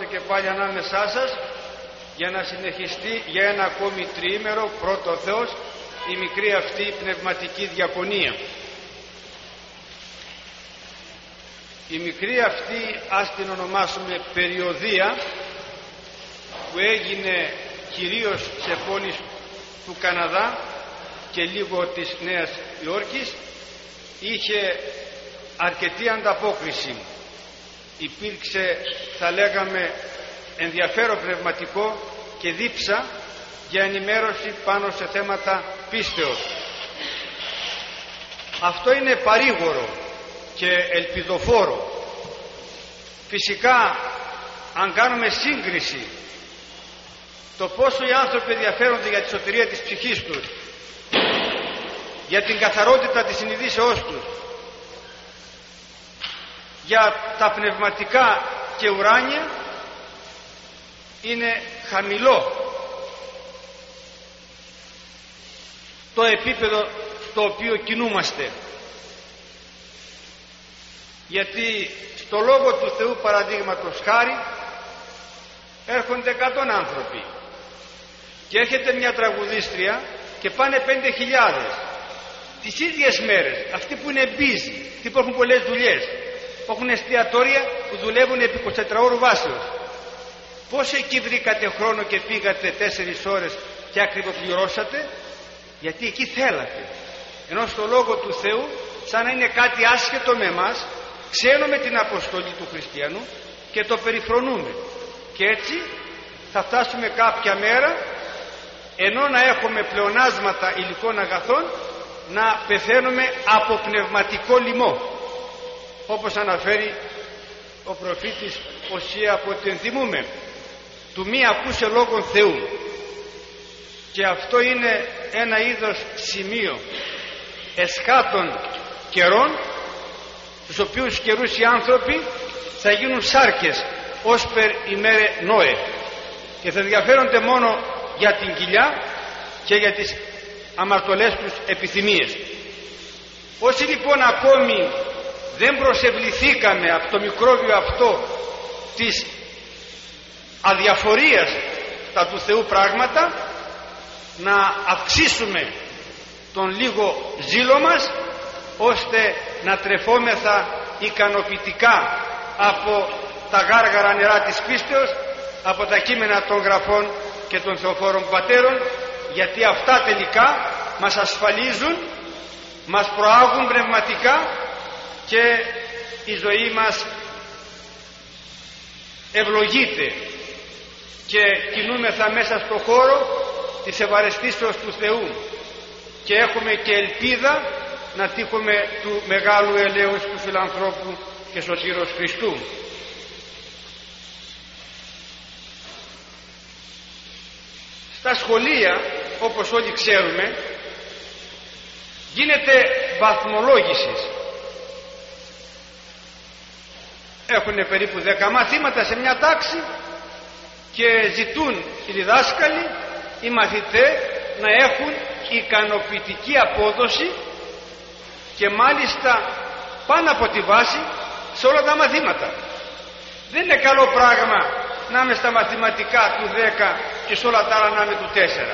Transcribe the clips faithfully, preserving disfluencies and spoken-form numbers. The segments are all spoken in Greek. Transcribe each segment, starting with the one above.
και πάλι ανάμεσά σας για να συνεχιστεί για ένα ακόμη τριήμερο, πρώτο Θεός, η μικρή αυτή πνευματική διακονία. Η μικρή αυτή, ας την ονομάσουμε περιοδία, που έγινε κυρίως σε πόλεις του Καναδά και λίγο της Νέας Υόρκης, είχε αρκετή ανταπόκριση. Υπήρξε, θα λέγαμε, ενδιαφέρον πνευματικό και δίψα για ενημέρωση πάνω σε θέματα πίστεως. Αυτό είναι παρήγορο και ελπιδοφόρο. Φυσικά, αν κάνουμε σύγκριση το πόσο οι άνθρωποι ενδιαφέρονται για τη σωτηρία της ψυχής τους, για την καθαρότητα της συνειδήσεώς τους, για τα πνευματικά και ουράνια, είναι χαμηλό το επίπεδο στο οποίο κινούμαστε. Γιατί στο Λόγο του Θεού, παραδείγματος χάρη, έρχονται εκατόν άνθρωποι και έρχεται μια τραγουδίστρια και πάνε πέντε χιλιάδες τις ίδιες μέρες. Αυτοί που είναι busy, αυτοί που έχουν πολλές δουλειές, που έχουν εστιατόρια που δουλεύουν επί εικοσιτετράωρου βάσεως. Πώς εκεί βρήκατε χρόνο και πήγατε τέσσερις ώρες και ακριβοπληρώσατε? Γιατί εκεί θέλατε. Ενώ στο Λόγο του Θεού, σαν να είναι κάτι άσχετο με εμάς, ξέρουμε την αποστολή του χριστιανού και το περιφρονούμε. Και έτσι θα φτάσουμε κάποια μέρα, ενώ να έχουμε πλεονάσματα υλικών αγαθών, να πεθαίνουμε από πνευματικό λοιμό, όπως αναφέρει ο προφήτης Οσία από την θυμούμε, του μη ακούσε λόγον Θεού. Και αυτό είναι ένα είδος σημείο εσχάτων καιρών, στους οποίους καιρούς οι άνθρωποι θα γίνουν σάρκες ως περ ημέρε Νόε και θα ενδιαφέρονται μόνο για την κοιλιά και για τις αμαρτωλές τους επιθυμίες. Όσοι λοιπόν ακόμη δεν προσευληθήκαμε από το μικρόβιο αυτό της αδιαφορίας στα του Θεού πράγματα, να αυξήσουμε τον λίγο ζήλο μας, ώστε να τρεφόμεθα ικανοποιητικά από τα γάργαρα νερά της πίστεως, από τα κείμενα των γραφών και των θεοφόρων πατέρων, γιατί αυτά τελικά μας ασφαλίζουν, μας προάγουν πνευματικά και η ζωή μας ευλογείται και κινούμεθα μέσα στο χώρο της ευαρεστήσεως του Θεού και έχουμε και ελπίδα να τύχουμε του μεγάλου ελέους του φιλανθρώπου και σωτήρος Χριστού. Στα σχολεία, όπως όλοι ξέρουμε, γίνεται βαθμολόγηση. Έχουν περίπου δέκα μαθήματα σε μια τάξη και ζητούν οι διδάσκαλοι, οι μαθητές, να έχουν ικανοποιητική απόδοση και μάλιστα πάνω από τη βάση σε όλα τα μαθήματα. Δεν είναι καλό πράγμα να είμαι στα μαθηματικά του δέκα και σε όλα τα άλλα να είμαι του τέσσερα.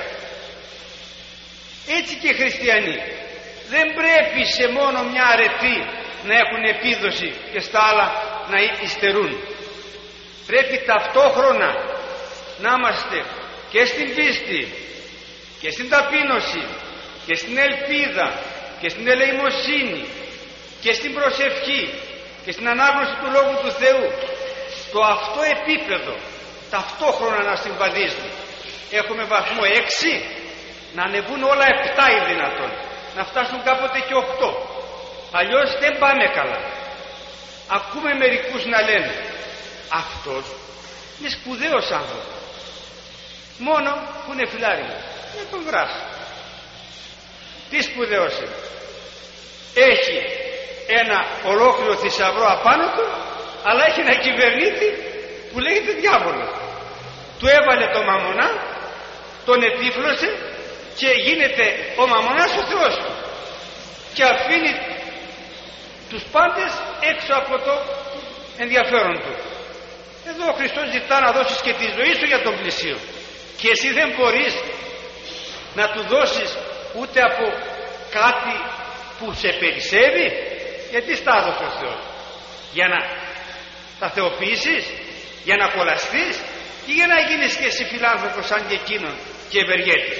Έτσι και οι χριστιανοί δεν πρέπει σε μόνο μια αρετή να έχουν επίδοση και στα άλλα να υστερούν. Πρέπει ταυτόχρονα να είμαστε και στην πίστη και στην ταπείνωση και στην ελπίδα και στην ελεημοσύνη και στην προσευχή και στην ανάγνωση του Λόγου του Θεού, στο αυτό επίπεδο ταυτόχρονα να συμβαδίζουν. Έχουμε βαθμό έξι, να ανεβούν όλα επτά ή δυνατόν, να φτάσουν κάποτε και οκτώ. Αλλιώς δεν πάμε καλά. Ακούμε μερικούς να λένε, αυτός είναι σπουδαίος άνθρωπος, μόνο που είναι φιλάριμος, να τον βράσει. Τι σπουδαίος είναι? Έχει ένα ολόκληρο θησαυρό απάνω του, αλλά έχει ένα κυβερνήτη που λέγεται διάβολος. Του έβαλε το μαμονά, τον ετύφλωσε και γίνεται ο μαμονάς ο Θεός του και αφήνει τους πάντες έξω από το ενδιαφέρον του. Εδώ ο Χριστός ζητά να δώσεις και τη ζωή σου για τον πλησίο, και εσύ δεν μπορείς να του δώσεις ούτε από κάτι που σε περισσεύει. Γιατί στα έδωσε ο Θεός? Για να τα θεοποιήσεις, για να κολλαστείς, ή για να γίνεις και εσύ φιλάνθρωπος σαν και εκείνον και ευεργέτης?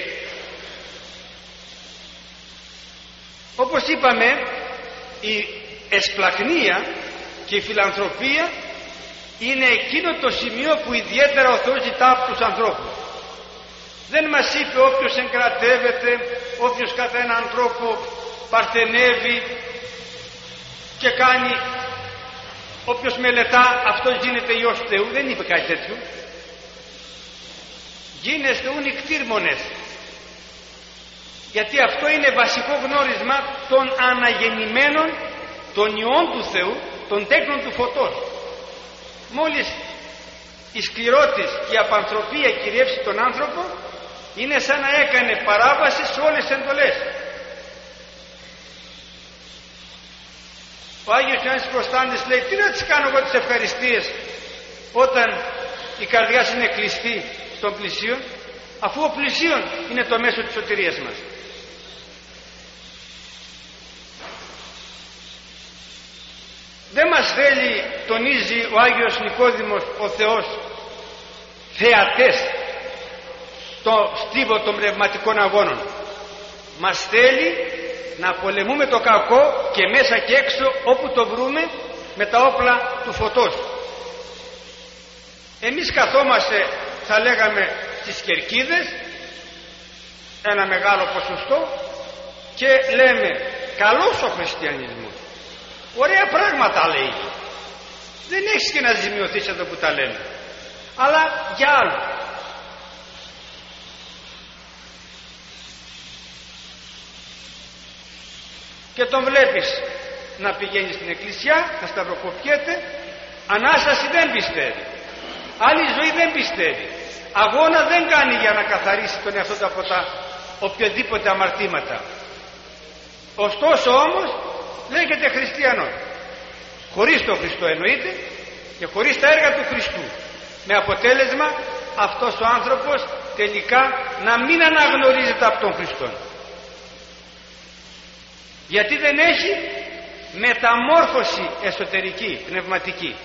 Όπως είπαμε, η εσπλαχνία και η φιλανθρωπία είναι εκείνο το σημείο που ιδιαίτερα ο Θεός ζητά από τους ανθρώπους. Δεν μας είπε όποιος εγκρατεύεται, όποιος κατά έναν τρόπο παρθενεύει και κάνει, όποιος μελετά, αυτός γίνεται Υιός Θεού. Δεν είπε κάτι τέτοιο. Γίνεστε ούν νικτήρμονες, γιατί αυτό είναι βασικό γνώρισμα των αναγεννημένων, των Υιών του Θεού, των τέκνων του φωτός. Μόλις η σκληρότης και η απανθρωπία κυριεύσει τον άνθρωπο, είναι σαν να έκανε παράβαση σε όλες τις εντολές. Ο Άγιος Ιωάννης Προστάντης λέει: τι να τις κάνω εγώ τις ευχαριστίες όταν η καρδιά σου είναι κλειστή στον πλησίον, αφού ο πλησίον είναι το μέσο της σωτηρίας μας. Δεν μας θέλει, τονίζει ο Άγιος Νικόδημος, ο Θεός, θεατές στο στίβο των πνευματικών αγώνων. Μας θέλει να πολεμούμε το κακό και μέσα και έξω, όπου το βρούμε, με τα όπλα του φωτός. Εμείς καθόμαστε, θα λέγαμε, στις κερκίδες, ένα μεγάλο ποσοστό, και λέμε καλός ο χριστιανισμός, ωραία πράγματα λέει. Δεν έχεις και να ζημιωθείς εδώ που τα λέμε, αλλά για άλλο. Και τον βλέπεις να πηγαίνει στην εκκλησιά, να σταυροκοπιέται, Ανάσταση δεν πιστεύει, άλλη ζωή δεν πιστεύει, αγώνα δεν κάνει για να καθαρίσει τον εαυτό του από τα οποιοδήποτε αμαρτήματα. Ωστόσο όμως λέγεται χριστιανός, χωρίς τον Χριστό εννοείται, και χωρίς τα έργα του Χριστού, με αποτέλεσμα αυτός ο άνθρωπος τελικά να μην αναγνωρίζεται από τον Χριστό, γιατί δεν έχει μεταμόρφωση εσωτερική, πνευματική.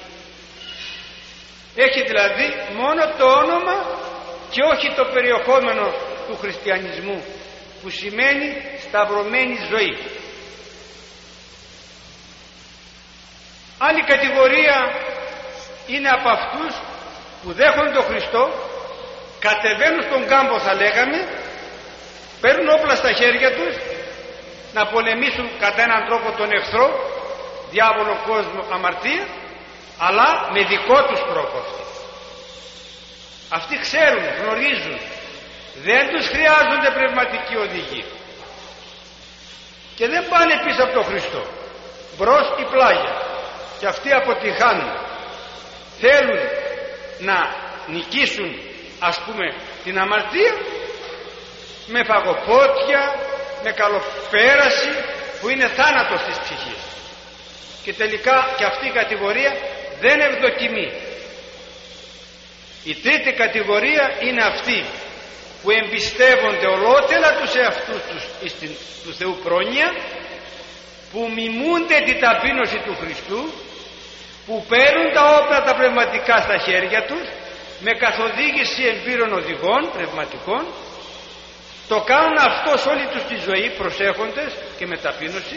Έχει δηλαδή μόνο το όνομα και όχι το περιεχόμενο του χριστιανισμού, που σημαίνει σταυρωμένη ζωή. Άλλη κατηγορία είναι από αυτούς που δέχονται τον Χριστό, κατεβαίνουν στον κάμπο θα λέγαμε, παίρνουν όπλα στα χέρια τους να πολεμήσουν κατά έναν τρόπο τον εχθρό, διάβολο, κόσμο, αμαρτία, αλλά με δικό τους τρόπο αυτοί. Αυτοί ξέρουν, γνωρίζουν, δεν τους χρειάζονται πνευματική οδηγία και δεν πάνε πίσω από τον Χριστό, μπρος ή πλάγια, και αυτοί αποτυχάνουν. Θέλουν να νικήσουν, ας πούμε, την αμαρτία με φαγοπότια, με καλοπέραση που είναι θάνατος της ψυχής, και τελικά και αυτή η κατηγορία δεν ευδοκιμεί. Η τρίτη κατηγορία είναι αυτοί που εμπιστεύονται ολότελα τους εαυτούς τους στην του Θεού πρόνοια, που μιμούνται την ταπείνωση του Χριστού, που παίρνουν τα όπλα τα πνευματικά στα χέρια τους με καθοδήγηση εμπειρών οδηγών πνευματικών, το κάνουν αυτό σε όλη τους τη ζωή προσέχοντες και με ταπείνωση,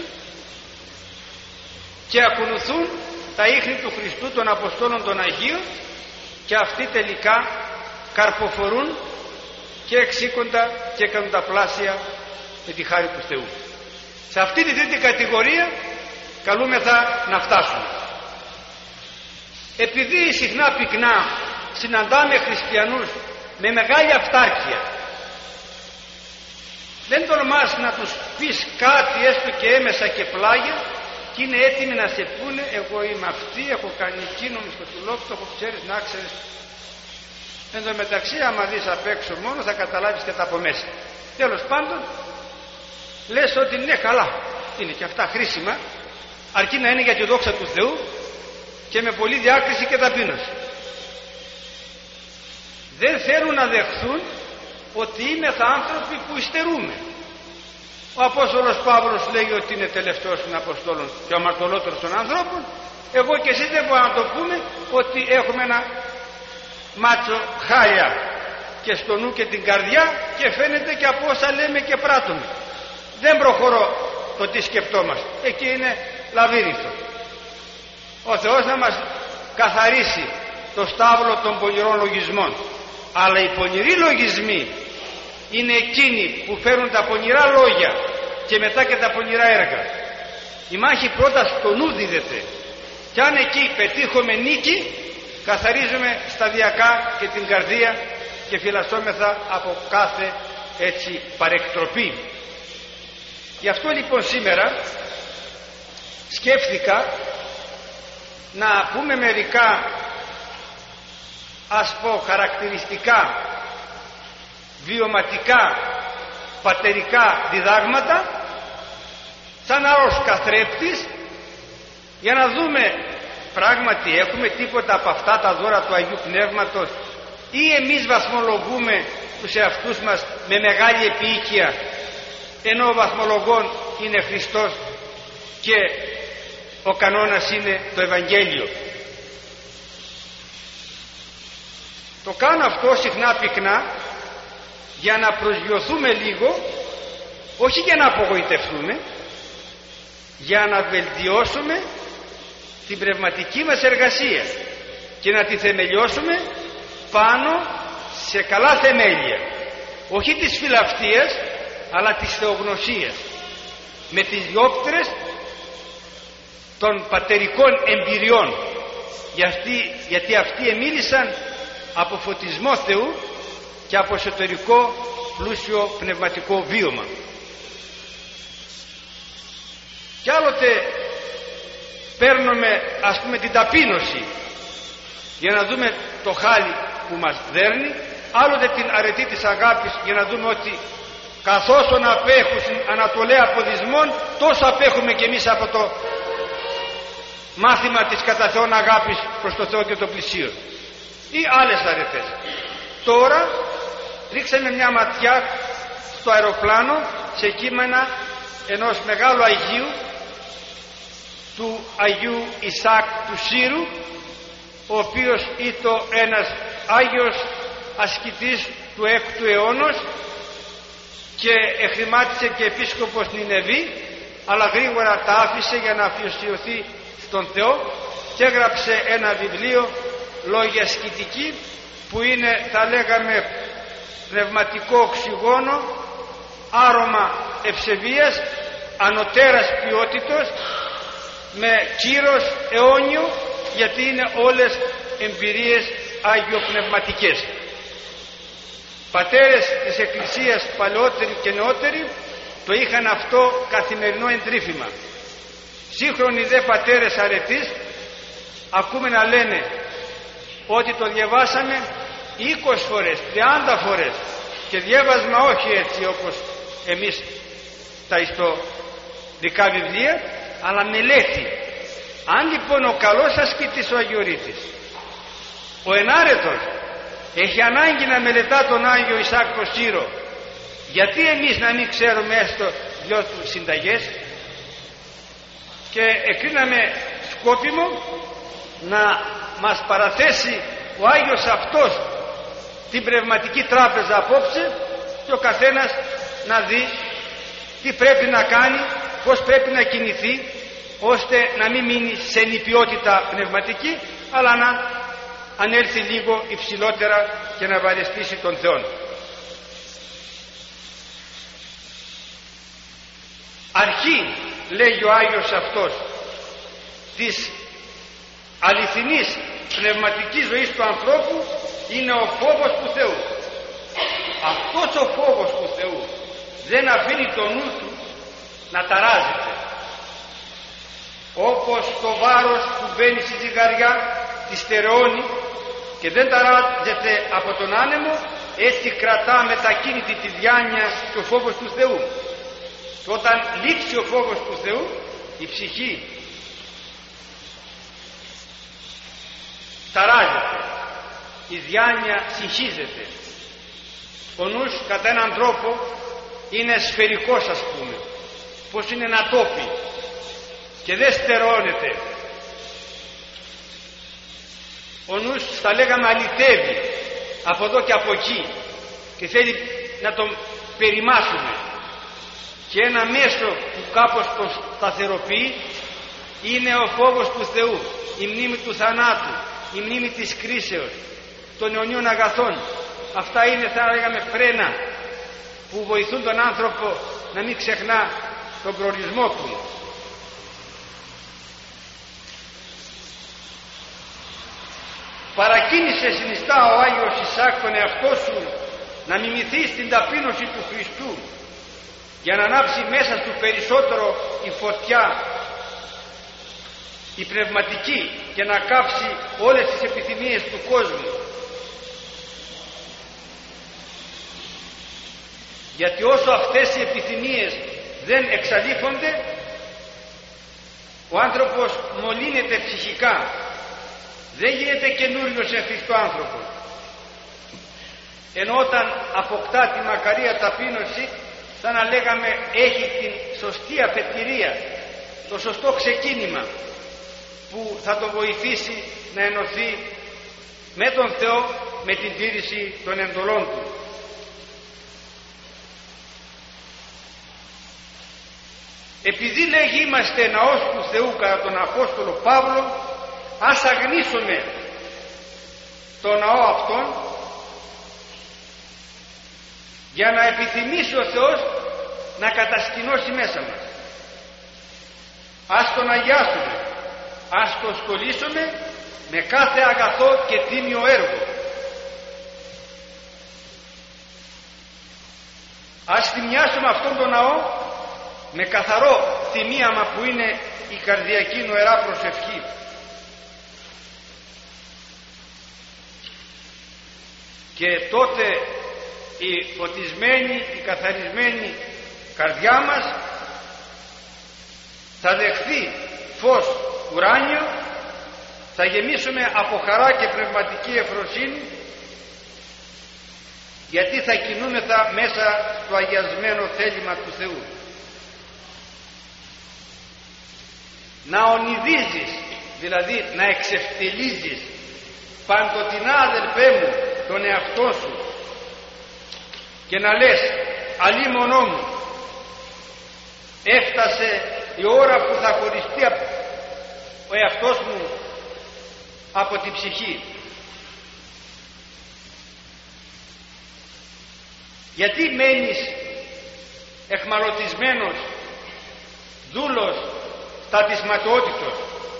και ακολουθούν τα ίχνη του Χριστού, των Αποστόλων, των Αγίων, και αυτοί τελικά καρποφορούν και εξήκοντα και κάνουν τα πλάσια με τη χάρη του Θεού. Σε αυτή τη τρίτη κατηγορία καλούμεθα να φτάσουμε. Επειδή συχνά πυκνά συναντάμε χριστιανούς με μεγάλη αυτάρκεια, δεν τολμάς να τους πεις κάτι έστω και έμεσα και πλάγια, και είναι έτοιμοι να σε πούνε εγώ είμαι αυτή, έχω κάνει εκείνο με στο τουλόπτωχο, ξέρεις, να ξέρεις. Εν τω μεταξύ άμα δεις απ' έξω μόνο θα καταλάβεις και τα από μέσα. Τέλος πάντων λες ότι ναι, καλά, είναι και αυτά χρήσιμα, αρκεί να είναι για τη δόξα του Θεού και με πολλή διάκριση και ταπείνωση. δεν θέλουν να δεχθούν ότι είμεθα άνθρωποι που υστερούμε. Ο Απόστολος Παύλος λέγει ότι είναι τελευταίος των Αποστόλων και ο αμαρτωλότερος των ανθρώπων. Εγώ και εσείς δεν μπορούμε να το πούμε ότι έχουμε ένα μάτσο χάλια και στο νου και την καρδιά, και φαίνεται και από όσα λέμε και πράττουμε. Δεν προχωρώ το τι σκεπτόμαστε. Εκεί είναι λαβύρινθο. Ο Θεός να μας καθαρίσει το στάβλο των πονηρών λογισμών. Αλλά οι πονηροί λογισμοί είναι εκείνοι που φέρουν τα πονηρά λόγια και μετά και τα πονηρά έργα. Η μάχη πρώτα στο νου δίδεται, και αν εκεί πετύχουμε νίκη, καθαρίζουμε σταδιακά και την καρδία και φυλασσόμεθα από κάθε έτσι παρεκτροπή. Γι' αυτό λοιπόν σήμερα σκέφτηκα να πούμε μερικά, ας πω, χαρακτηριστικά, βιωματικά, πατερικά διδάγματα σαν άλλος καθρέπτης, για να δούμε πράγματι έχουμε τίποτα από αυτά τα δώρα του Αγίου Πνεύματος, ή εμείς βαθμολογούμε τους εαυτούς μας με μεγάλη επίοικια, ενώ ο βαθμολογών είναι Χριστός και ο κανόνας είναι το Ευαγγέλιο. Το κάνω αυτό συχνά πυκνά για να προσγειωθούμε λίγο, όχι για να απογοητευτούμε, για να βελτιώσουμε την πνευματική μας εργασία και να τη θεμελιώσουμε πάνω σε καλά θεμέλια, όχι της φιλαυτίας αλλά της θεογνωσίας, με τις διόπτρες των πατερικών εμπειριών, γιατί, γιατί αυτοί εμίλησαν από φωτισμό Θεού και από εσωτερικό πλούσιο πνευματικό βίωμα. Κι άλλοτε παίρνουμε, ας πούμε, την ταπείνωση για να δούμε το χάλι που μας δέρνει, άλλοτε την αρετή της αγάπης για να δούμε ότι καθώς τον απέχουν ανατολέα αποδισμών, τόσο απέχουμε κι εμείς από το μάθημα της κατά Θεόν αγάπης προς το Θεό και το πλησίον, ή άλλες αρετές. Τώρα ρίξαμε μια ματιά στο αεροπλάνο σε κείμενα ενός μεγάλου Αγίου, του Αγίου Ισάκ του Σύρου, ο οποίος ήταν ένας Άγιος ασκητής του έκτου αιώνος και εχρημάτισε και επίσκοπος Νινεβή, αλλά γρήγορα τα άφησε για να αφιερωθεί στον Θεό και έγραψε ένα βιβλίο, λόγια ασκητική, που είναι, θα λέγαμε, πνευματικό οξυγόνο, άρωμα ευσεβίας, ανωτέρας ποιότητος, με κύρος αιώνιο, γιατί είναι όλες εμπειρίες αγιοπνευματικές. Πατέρες της Εκκλησίας παλαιότεροι και νεότεροι το είχαν αυτό καθημερινό εντρίφημα. Σύγχρονοι δε πατέρες αρετής ακούμε να λένε ότι το διαβάσαμε είκοσι φορές, τριάντα φορές, και διάβασμα όχι έτσι όπως εμείς τα ιστορικά βιβλία, αλλά μελέτη. Αν λοιπόν ο καλός ασκητής ο Αγιορείτης, ο ενάρετος, έχει ανάγκη να μελετά τον Άγιο Ισάκ το Σύρο, γιατί εμείς να μην ξέρουμε έστω δυο του συνταγές? Και εκρίναμε σκόπιμο να μας παραθέσει ο Άγιος αυτός την πνευματική τράπεζα απόψε, και ο καθένας να δει τι πρέπει να κάνει, πώς πρέπει να κινηθεί, ώστε να μην μείνει σε νηπιότητα πνευματική, αλλά να ανέλθει λίγο υψηλότερα και να ευαρεστήσει τον Θεό. Αρχή, λέγει ο Άγιος αυτός, της αληθινής πνευματικής ζωής του ανθρώπου είναι ο φόβος του Θεού. Αυτός ο φόβος του Θεού δεν αφήνει το νου του να ταράζεται. Όπως το βάρος που μπαίνει στη ζυγαριά τη στερεώνει και δεν ταράζεται από τον άνεμο, έτσι κρατά μετακίνητη τη διάνοια και ο φόβος του Θεού. Και όταν λείψει ο φόβος του Θεού, η ψυχή ταράζεται. η διάνοια συγχύζεται. Ο νους κατά έναν τρόπο είναι σφαιρικός, ας πούμε, πως είναι ένα τόπι και δεν στερεώνεται. Ο νους, θα λέγαμε, αλητεύει από εδώ και από εκεί και θέλει να τον περιμάσουμε, και ένα μέσο που κάπως τον σταθεροποιεί είναι ο φόβος του Θεού, η μνήμη του θανάτου, η μνήμη της κρίσεως, των αιωνίων αγαθών. Αυτά είναι, θα λέγαμε, φρένα που βοηθούν τον άνθρωπο να μην ξεχνά τον προορισμό του. Παρακίνησε συνιστά ο Άγιος Ισαάκ τον εαυτό σου να μιμηθείς την ταπείνωση του Χριστού, για να ανάψει μέσα του περισσότερο η φωτιά, η πνευματική, και να κάψει όλες τις επιθυμίες του κόσμου. Γιατί όσο αυτές οι επιθυμίες δεν εξαλείφονται, ο άνθρωπος μολύνεται ψυχικά, δεν γίνεται καινούριος εν Χριστώ άνθρωπος. Ενώ όταν αποκτά τη μακαρία ταπείνωση, σαν να λέγαμε, έχει την σωστή αφετηρία, το σωστό ξεκίνημα που θα τον βοηθήσει να ενωθεί με τον Θεό, με την τήρηση των εντολών του. Επειδή λέγει είμαστε ναός του Θεού κατά τον Απόστολο Παύλο, ας αγνίσουμε το ναό αυτόν, για να επιθυμήσει ο Θεός να κατασκηνώσει μέσα μας. Ας τον αγιάσουμε, ας τον στολίσουμε με κάθε αγαθό και τίμιο έργο. Ας θυμιάσουμε αυτόν τον ναό με καθαρό θυμίαμα που είναι η καρδιακή νοερά προσευχή. Και τότε η φωτισμένη, η καθαρισμένη καρδιά μας θα δεχθεί φως ουράνιο, θα γεμίσουμε από χαρά και πνευματική ευφροσύνη, γιατί θα κινούμεθα μέσα στο αγιασμένο θέλημα του Θεού. Να ονειδίζεις, δηλαδή να εξευτελίζεις παντοτινά, αδελφέ μου, τον εαυτό σου, και να λες, αλίμονό μου, έφτασε η ώρα που θα χωριστεί ο εαυτός μου από την ψυχή. Γιατί μένεις εχμαλωτισμένος δούλος στα της ματαιότητος?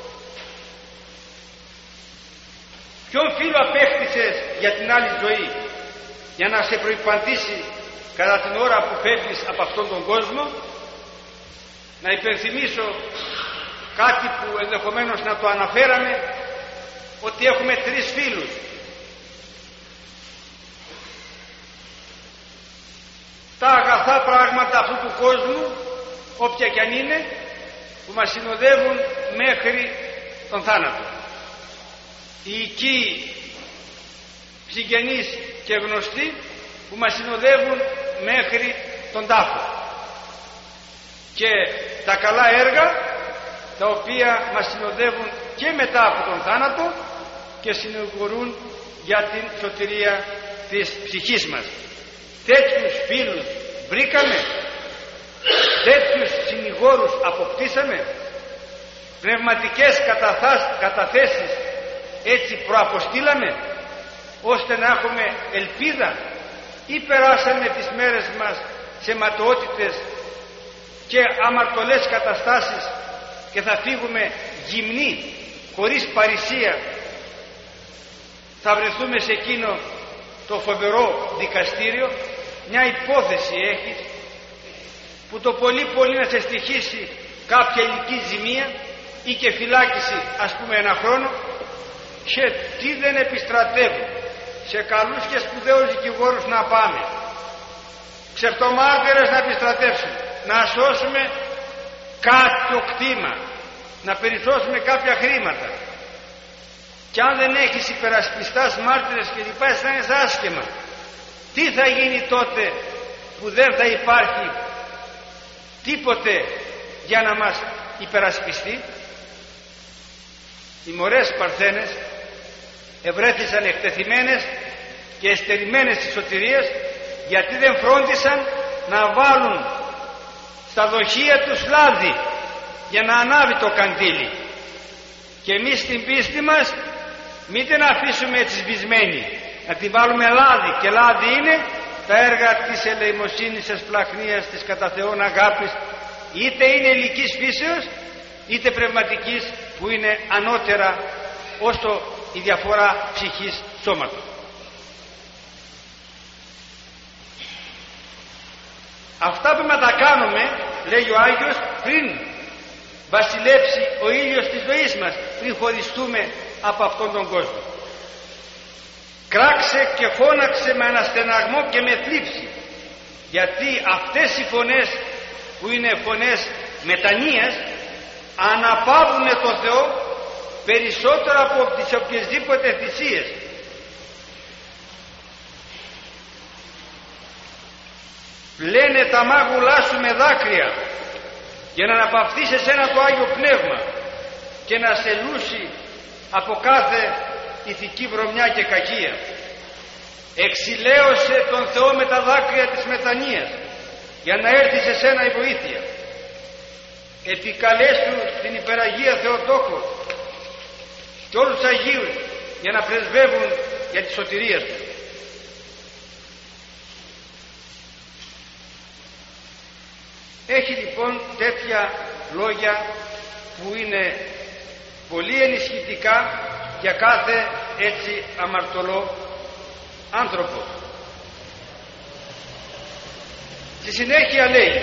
Ποιον φίλο απέκτησες για την άλλη ζωή, για να σε προϋπαντήσει κατά την ώρα που φεύγεις από αυτόν τον κόσμο? Να υπενθυμίσω κάτι που ενδεχομένως να το αναφέραμε, ότι έχουμε τρεις φίλους. Τα αγαθά πράγματα αυτού του κόσμου, όποια κι αν είναι, που μας συνοδεύουν μέχρι τον θάνατο. Οι οικοί, συγγενείς και γνωστοί που μας συνοδεύουν μέχρι τον τάφο. Και τα καλά έργα, τα οποία μας συνοδεύουν και μετά από τον θάνατο και συνηγορούν για την σωτηρία της ψυχής μας. Τέτοιους φίλους βρήκαμε, τέτοιους συνηγόρους αποκτήσαμε, πνευματικές καταθέσεις έτσι προαποστήλαμε, ώστε να έχουμε ελπίδα, ή περάσαμε τις μέρες μας σε ματαιότητες και αμαρτωλές καταστάσεις και θα φύγουμε γυμνοί, χωρίς παρησία? Θα βρεθούμε σε εκείνο το φοβερό δικαστήριο. Μια υπόθεση έχεις που το πολύ πολύ να σε στοιχήσει κάποια ηλική ζημία ή και φυλάκιση, ας πούμε, ένα χρόνο, και τι δεν επιστρατεύουν σε καλούς και σπουδαίους δικηγόρους να πάμε, ξεφτομάρτυρες να επιστρατεύσουν, να σώσουμε κάποιο κτήμα, να περισσώσουμε κάποια χρήματα. και αν δεν έχεις υπερασπιστάς, μάρτυρες και λοιπά, αισθάνεσαι άσχημα. Τι θα γίνει τότε που δεν θα υπάρχει τίποτε για να μας υπερασπιστεί? Οι μωρές Παρθένες ευρέθησαν εκτεθειμένες και εστερημένες της σωτηρίας, γιατί δεν φρόντισαν να βάλουν στα δοχεία τους λάδι για να ανάβει το καντήλι. Και εμείς στην πίστη μας μην την αφήσουμε έτσι σβησμένη, να την βάλουμε λάδι, και λάδι είναι τα έργα της ελεημοσύνης, της πλαχνίας, της κατά Θεόν αγάπης, είτε είναι ηλικής φύσεως είτε πνευματικής, που είναι ανώτερα όσο η διαφορά ψυχής σώματος. Αυτά πρέπει να τα κάνουμε, λέει ο Άγιος, πριν βασιλέψει ο ήλιος της ζωής μας, πριν χωριστούμε από αυτόν τον κόσμο. Κράξε και φώναξε με αναστεναγμό και με θλίψη, γιατί αυτές οι φωνές που είναι φωνές μετανοίας αναπαύουν το Θεό περισσότερο από τις οποιασδήποτε θυσίες. Λένε τα μάγουλά σου με δάκρυα για να αναπαυθείς εσένα το Άγιο Πνεύμα και να σε λούσει από κάθε ηθική βρωμιά και κακία. Εξηλαίωσε τον Θεό με τα δάκρυα της μετανοίας για να έρθει σε σένα η βοήθεια. Επικαλέσου την υπεραγία Θεοτόκο και όλους τους Αγίους για να πρεσβεύουν για τη σωτηρία του. Έχει λοιπόν τέτοια λόγια που είναι πολύ ενισχυτικά για κάθε έτσι αμαρτωλό άνθρωπο. Στη συνέχεια λέει,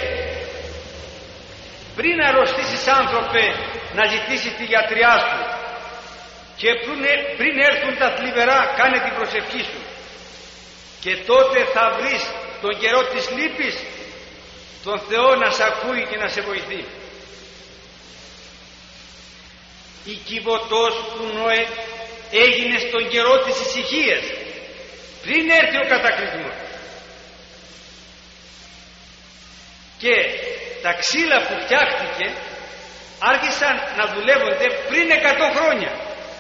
πριν αρρωστήσεις άνθρωπε να ζητήσεις τη γιατριά σου, και πριν έρθουν τα θλιβερά κάνε την προσευχή σου, και τότε θα βρεις τον καιρό της λύπης τον Θεό να σε ακούει και να σε βοηθεί. Η Κιβωτός του Νόε έγινε στον καιρό της ησυχίας, πριν έρθει ο κατακλυσμός. Και τα ξύλα που φτιάχτηκε άρχισαν να δουλεύονται πριν εκατό χρόνια.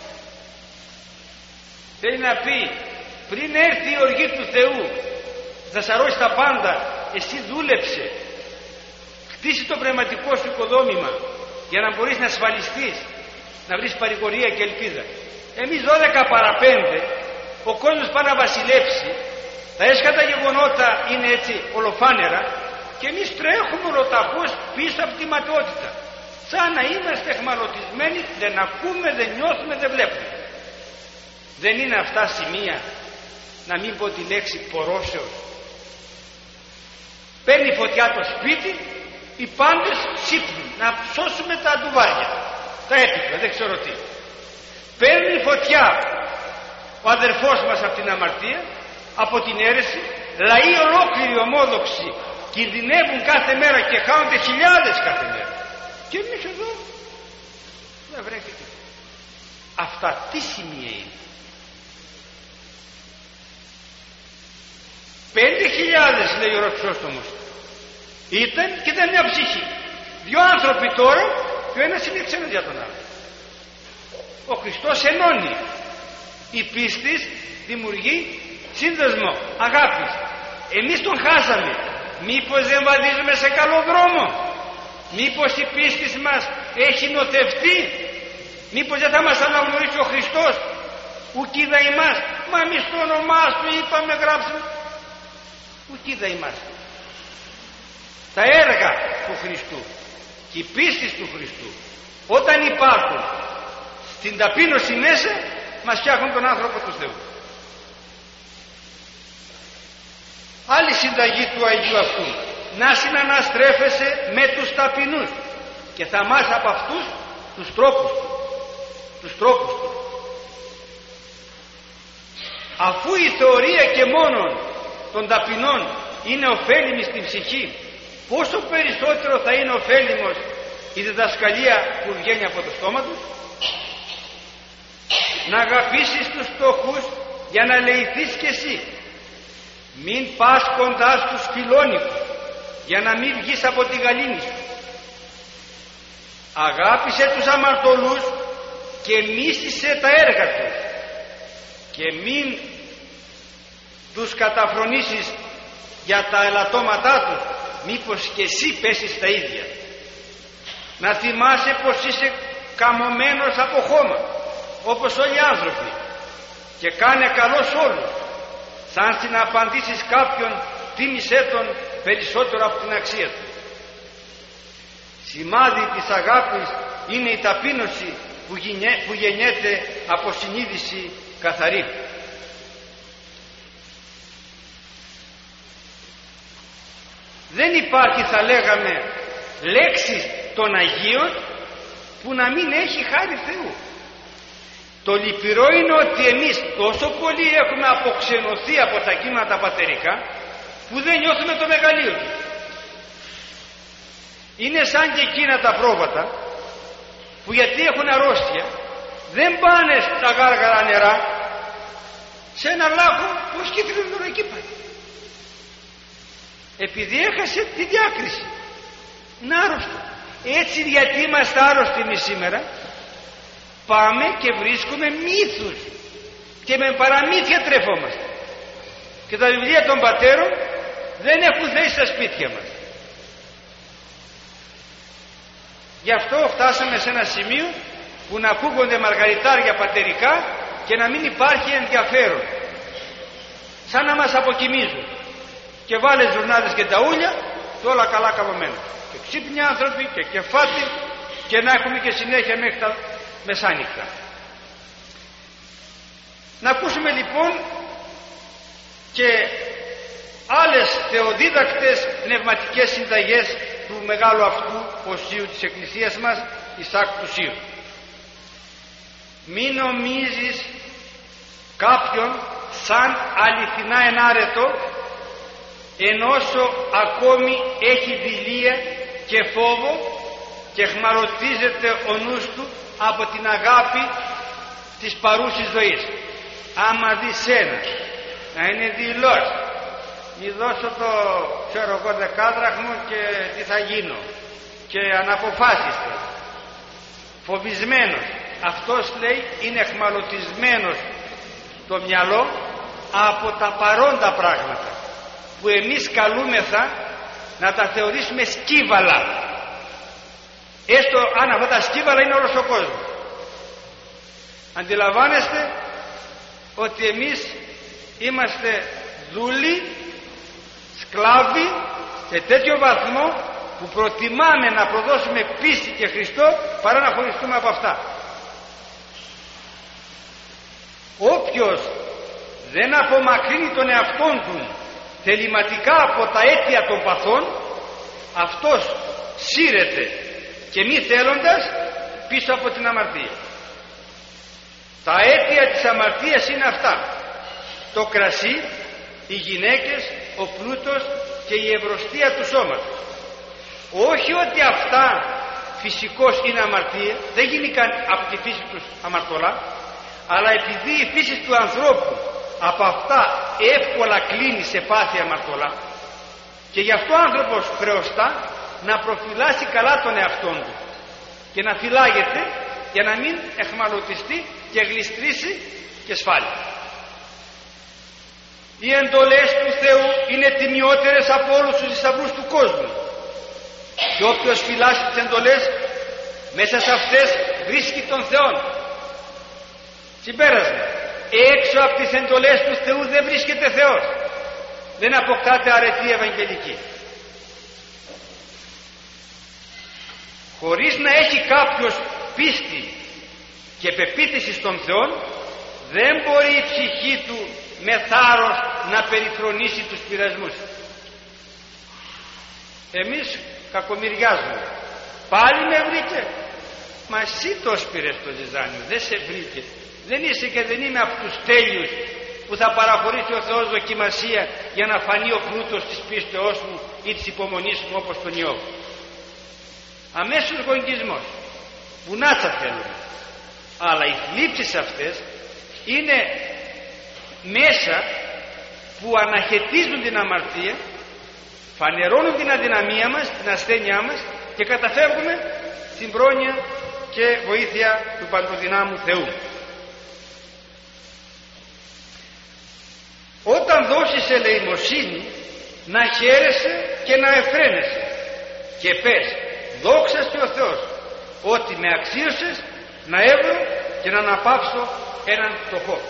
Θέλει να πει, πριν έρθει η οργή του Θεού θα σαρώσει τα πάντα, εσύ δούλεψε, χτίσει το πνευματικό σου οικοδόμημα για να μπορείς να ασφαλιστείς, να βρεις παρηγορία και ελπίδα. Εμείς δώδεκα παρά πέντε ο κόσμος πάει να βασιλέψει, τα έσχατα γεγονότα είναι έτσι ολοφάνερα και εμείς τρέχουμε ολοταχώς πίσω από τη ματαιότητα, σαν να είμαστε εχμαλωτισμένοι, δεν ακούμε, δεν νιώθουμε, δεν βλέπουμε. Δεν είναι αυτά σημεία, να μην πω τη λέξη, πορώσεως? Παίρνει φωτιά το σπίτι, οι πάντες ξύπνουν να σώσουμε τα ντουβάρια, τα έπιπλα, δεν ξέρω τι. Παίρνει φωτιά ο αδερφός μας από την αμαρτία, από την αίρεση, λαοί ολόκληροι ομόδοξοι κινδυνεύουν κάθε μέρα και χάνονται χιλιάδες κάθε μέρα. Και εμείς εδώ δεν βρέχεται. Αυτά τι σημεία είναι? Πέντε χιλιάδες λέει ο Ροξόστομος ήταν και ήταν μια ψυχή. Δυο άνθρωποι τώρα και ο ένας είναι ξένος για τον άλλο. Ο Χριστός ενώνει. Η πίστη δημιουργεί σύνδεσμο αγάπης. Εμείς τον χάσαμε. Μήπως δεν βαδίζουμε σε καλό δρόμο? Μήπως η πίστη μας έχει νοθευτεί? Μήπως δεν θα μας αναγνωρίσει ο Χριστός? Ουκίδα ημάς. Μα εμείς το όνομά του είπαμε, γράψαμε. Ουκίδα είμαστε. Τα έργα του Χριστού και η πίστη του Χριστού όταν υπάρχουν στην ταπείνωση μέσα μας φτιάχνουν τον άνθρωπο του Θεού. Άλλη συνταγή του Αγίου αυτού, να συναναστρέφεσαι με τους ταπεινούς και θα μάθει από αυτούς τους τρόπους του, τους τρόπους του. Αφού η θεωρία και μόνον των ταπεινών είναι ωφέλιμη στην ψυχή, πόσο περισσότερο θα είναι ωφέλιμος η διδασκαλία που βγαίνει από το στόμα τους? να αγαπήσεις τους φτωχούς για να λεηθείς κι εσύ. Μην πας κοντά στους φιλόνικους για να μην βγεις από τη γαλήνη σου. Αγάπησε τους αμαρτωλούς και μίσησε τα έργα τους και μην τους καταφρονήσεις για τα ελαττώματά τους, μήπως και εσύ πέσεις τα ίδια. Να θυμάσαι πως είσαι καμωμένος από χώμα όπως όλοι οι άνθρωποι και κάνε καλό σ' όλους. Σαν στην να απαντήσεις κάποιον, τίμησέ τον περισσότερο από την αξία του. Σημάδι της αγάπης είναι η ταπείνωση που, γεννιέ, που γεννιέται από συνείδηση καθαρή. Δεν υπάρχει, θα λέγαμε, λέξεις των Αγίων που να μην έχει χάρη Θεού. Το λυπηρό είναι ότι εμείς τόσο πολύ έχουμε αποξενωθεί από τα κείμενα πατερικά που δεν νιώθουμε το μεγαλείο του. Είναι σαν και εκείνα τα πρόβατα που γιατί έχουν αρρώστια δεν πάνε στα γάργαρα νερά, σε ένα λάκκο που σκύτρινε εκεί πάει. Επειδή έχασε τη διάκριση, είναι άρρωστο. Έτσι γιατί είμαστε άρρωστοι εμείς σήμερα, πάμε και βρίσκουμε μύθους και με παραμύθια τρεφόμαστε και τα βιβλία των πατέρων δεν έχουν θέση στα σπίτια μας. Γι' αυτό φτάσαμε σε ένα σημείο που να ακούγονται μαργαριτάρια πατερικά και να μην υπάρχει ενδιαφέρον, σαν να μας αποκοιμίζουν. Και βάλε ζουρνάδες και ταούλια και όλα καλά καμωμένα, και ξύπνοι άνθρωποι και κεφάτι, και να έχουμε και συνέχεια μέχρι τα μεσάνυχτα. Να ακούσουμε λοιπόν και άλλες θεοδίδακτες πνευματικές συνταγές του μεγάλου αυτού οσίου της Εκκλησίας μας, Ισαάκ του Σύρου. Μην νομίζεις κάποιον σαν αληθινά ενάρετο ενώσο ακόμη έχει δειλία και φόβο και χμαρωτίζεται ο νους του από την αγάπη της παρούσης ζωής. Άμα δει σένα να είναι δειλός, μη δώσω το ξέρω εγώ δεκάδραχμο και τι θα γίνω, και αναποφάσιστε, φοβισμένος, αυτός λέει είναι εχμαλωτισμένος το μυαλό από τα παρόντα πράγματα που εμείς καλούμεθα να τα θεωρήσουμε σκύβαλα, έστω αν αυτά τα σκύβαλα είναι όλος ο κόσμος. Αντιλαμβάνεστε ότι εμείς είμαστε δούλοι, σκλάβοι σε τέτοιο βαθμό που προτιμάμε να προδώσουμε πίστη και Χριστό παρά να χωριστούμε από αυτά. Όποιος δεν απομακρύνει τον εαυτόν του θεληματικά από τα αίτια των παθών, αυτός σύρεται και μη θέλοντας πίσω από την αμαρτία. Τα αίτια της αμαρτίας είναι αυτά: το κρασί, οι γυναίκες, ο πλούτος και η ευρωστία του σώματος. Όχι ότι αυτά φυσικώς είναι αμαρτία, δεν γίνηκαν από τη φύση τους αμαρτωλά, αλλά επειδή η φύση του ανθρώπου από αυτά εύκολα κλείνει σε πάθη αμαρτωλά, και γι' αυτό ο άνθρωπος χρεωστά να προφυλάσει καλά τον εαυτόν του και να φυλάγεται για να μην εχμαλωτιστεί και γλιστρήσει και σφάλει. Οι εντολές του Θεού είναι τιμιότερες από όλους τους θησαυρούς του κόσμου, και όποιος φυλάσει τις εντολές μέσα σε αυτές βρίσκει τον Θεόν. Συμπέρασμα: έξω από τις εντολές του Θεού δεν βρίσκεται Θεός, δεν αποκτάται αρετή ευαγγελική. Χωρίς να έχει κάποιος πίστη και πεποίθηση στον Θεό, δεν μπορεί η ψυχή του με θάρρος να περιφρονήσει τους πειρασμούς. Εμείς κακομοιριάζουμε. Πάλι με βρήκε. Μα εσύ το σπήρες το ζυζάνιο, δεν σε βρήκε. Δεν είσαι και δεν είμαι από τους τέλειους που θα παραχωρήσει ο Θεός δοκιμασία για να φανεί ο πλούτος της πίστεώς μου ή της υπομονής μου, όπως τον Ιώβ. Αμέσως γονγκισμός. Βουνάτσα θέλουμε. Αλλά οι θλίψεις αυτές είναι μέσα που αναχαιτίζουν την αμαρτία, φανερώνουν την αδυναμία μας, την ασθένειά μας και καταφεύγουμε στην πρόνοια και βοήθεια του Παντοδυνάμου Θεού. Όταν δώσεις ελεημοσύνη, να χαίρεσαι και να εφραίνεσαι και πες δόξα στο Θεός ότι με αξίωσες να έβρω και να αναπαύσω έναν φτωχό.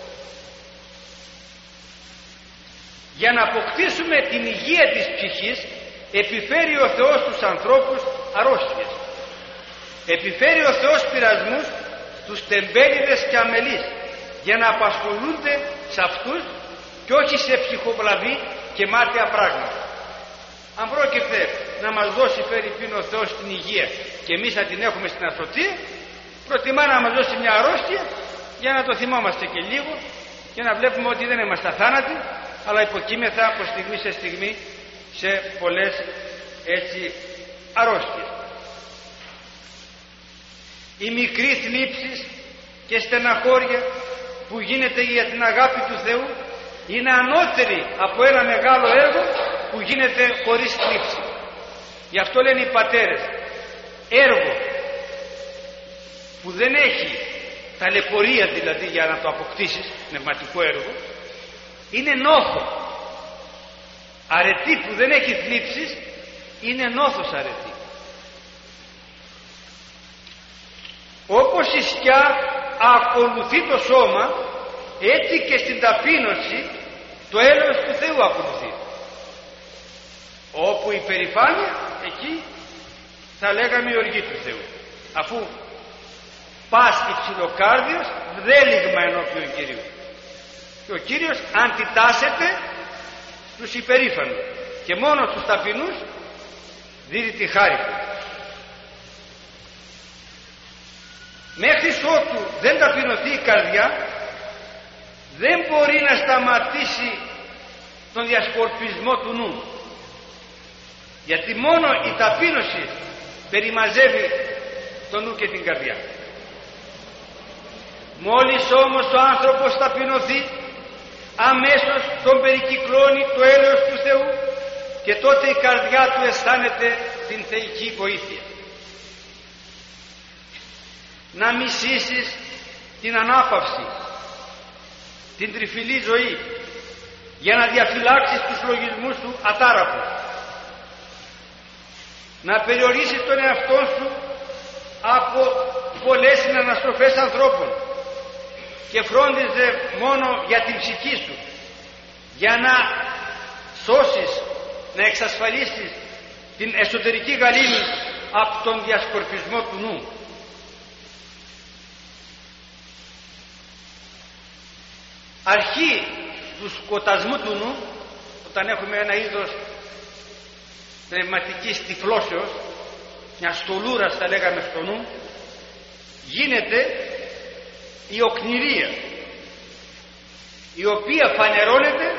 Για να αποκτήσουμε την υγεία της ψυχής επιφέρει ο Θεός στους ανθρώπους αρρώστιες, επιφέρει ο Θεός πειρασμούς στους τεμπέληδες και αμελείς για να απασχολούνται σε αυτούς και όχι σε ψυχοβλαβή και μάταια πράγματα. Αν πρόκειται να μας δώσει φερειπίν ο Θεός την υγεία και εμείς να την έχουμε στην ασωτεία, προτιμά να μας δώσει μια αρρώστια για να το θυμόμαστε και λίγο και να βλέπουμε ότι δεν είμαστε αθάνατοι, αλλά υποκείμεθα από στιγμή σε στιγμή σε πολλές έτσι αρρώστιες. Η μικρή θλίψης και στεναχώρια που γίνεται για την αγάπη του Θεού είναι ανώτερη από ένα μεγάλο έργο που γίνεται χωρίς θλίψη. Γι' αυτό λένε οι πατέρες, έργο που δεν έχει ταλαιπωρία, δηλαδή για να το αποκτήσεις, πνευματικό έργο, είναι νόθο. Αρετή που δεν έχει θλίψεις είναι νόθος αρετή. Όπως η σκιά ακολουθεί το σώμα, έτσι και στην ταπείνωση το έλεος του Θεού ακολουθεί. Όπου η περηφάνεια, εκεί θα λέγαμε η οργή του Θεού, αφού πας υψηλοκάρδιος βδέλιγμα ενώπιον Κυρίου. Και ο Κύριος αντιτάσσεται στους υπερήφανους και μόνο στους ταπεινούς δίδει τη χάρη του. Μέχρι ότου δεν ταπεινωθεί η καρδιά, δεν μπορεί να σταματήσει τον διασκορπισμό του νου, γιατί μόνο η ταπείνωση περιμαζεύει το νου και την καρδιά. Μόλις όμως ο άνθρωπος ταπεινωθεί, αμέσως τον περικυκλώνει το έλεος του Θεού και τότε η καρδιά του αισθάνεται την θεϊκή βοήθεια. Να μισήσεις την ανάπαυση, την τριφυλή ζωή, για να διαφυλάξεις τους λογισμούς σου ατάραπους. Να περιορίσεις τον εαυτό σου από πολλές συναναστροφές ανθρώπων και φρόντιζε μόνο για την ψυχή σου, για να σώσεις, να εξασφαλίσεις την εσωτερική γαλήνη από τον διασκορπισμό του νου. Αρχή του σκοτασμού του νου, όταν έχουμε ένα είδος πνευματικής τυφλώσεως, μια στολούρα θα λέγαμε στο νου, γίνεται η οκνηρία, η οποία φανερώνεται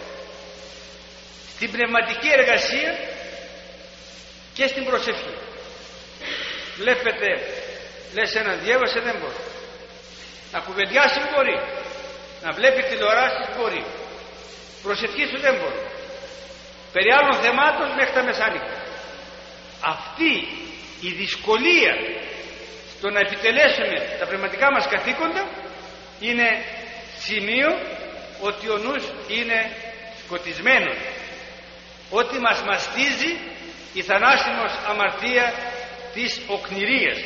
στην πνευματική εργασία και στην προσευχή. Βλέπετε, λες έναν διέβασε, δεν μπορεί. Να κουβεντιάσει μπορεί, να βλέπει τηλεοράσεις μπορεί, προσευχή σου δεν μπορεί. Περί άλλων θεμάτων μέχρι τα μεσάνυχτα. Αυτή η δυσκολία στο να επιτελέσουμε τα πνευματικά μας καθήκοντα είναι σημείο ότι ο νους είναι σκοτισμένος, ότι μας μαστίζει η θανάσιμος αμαρτία της οκνηρίας.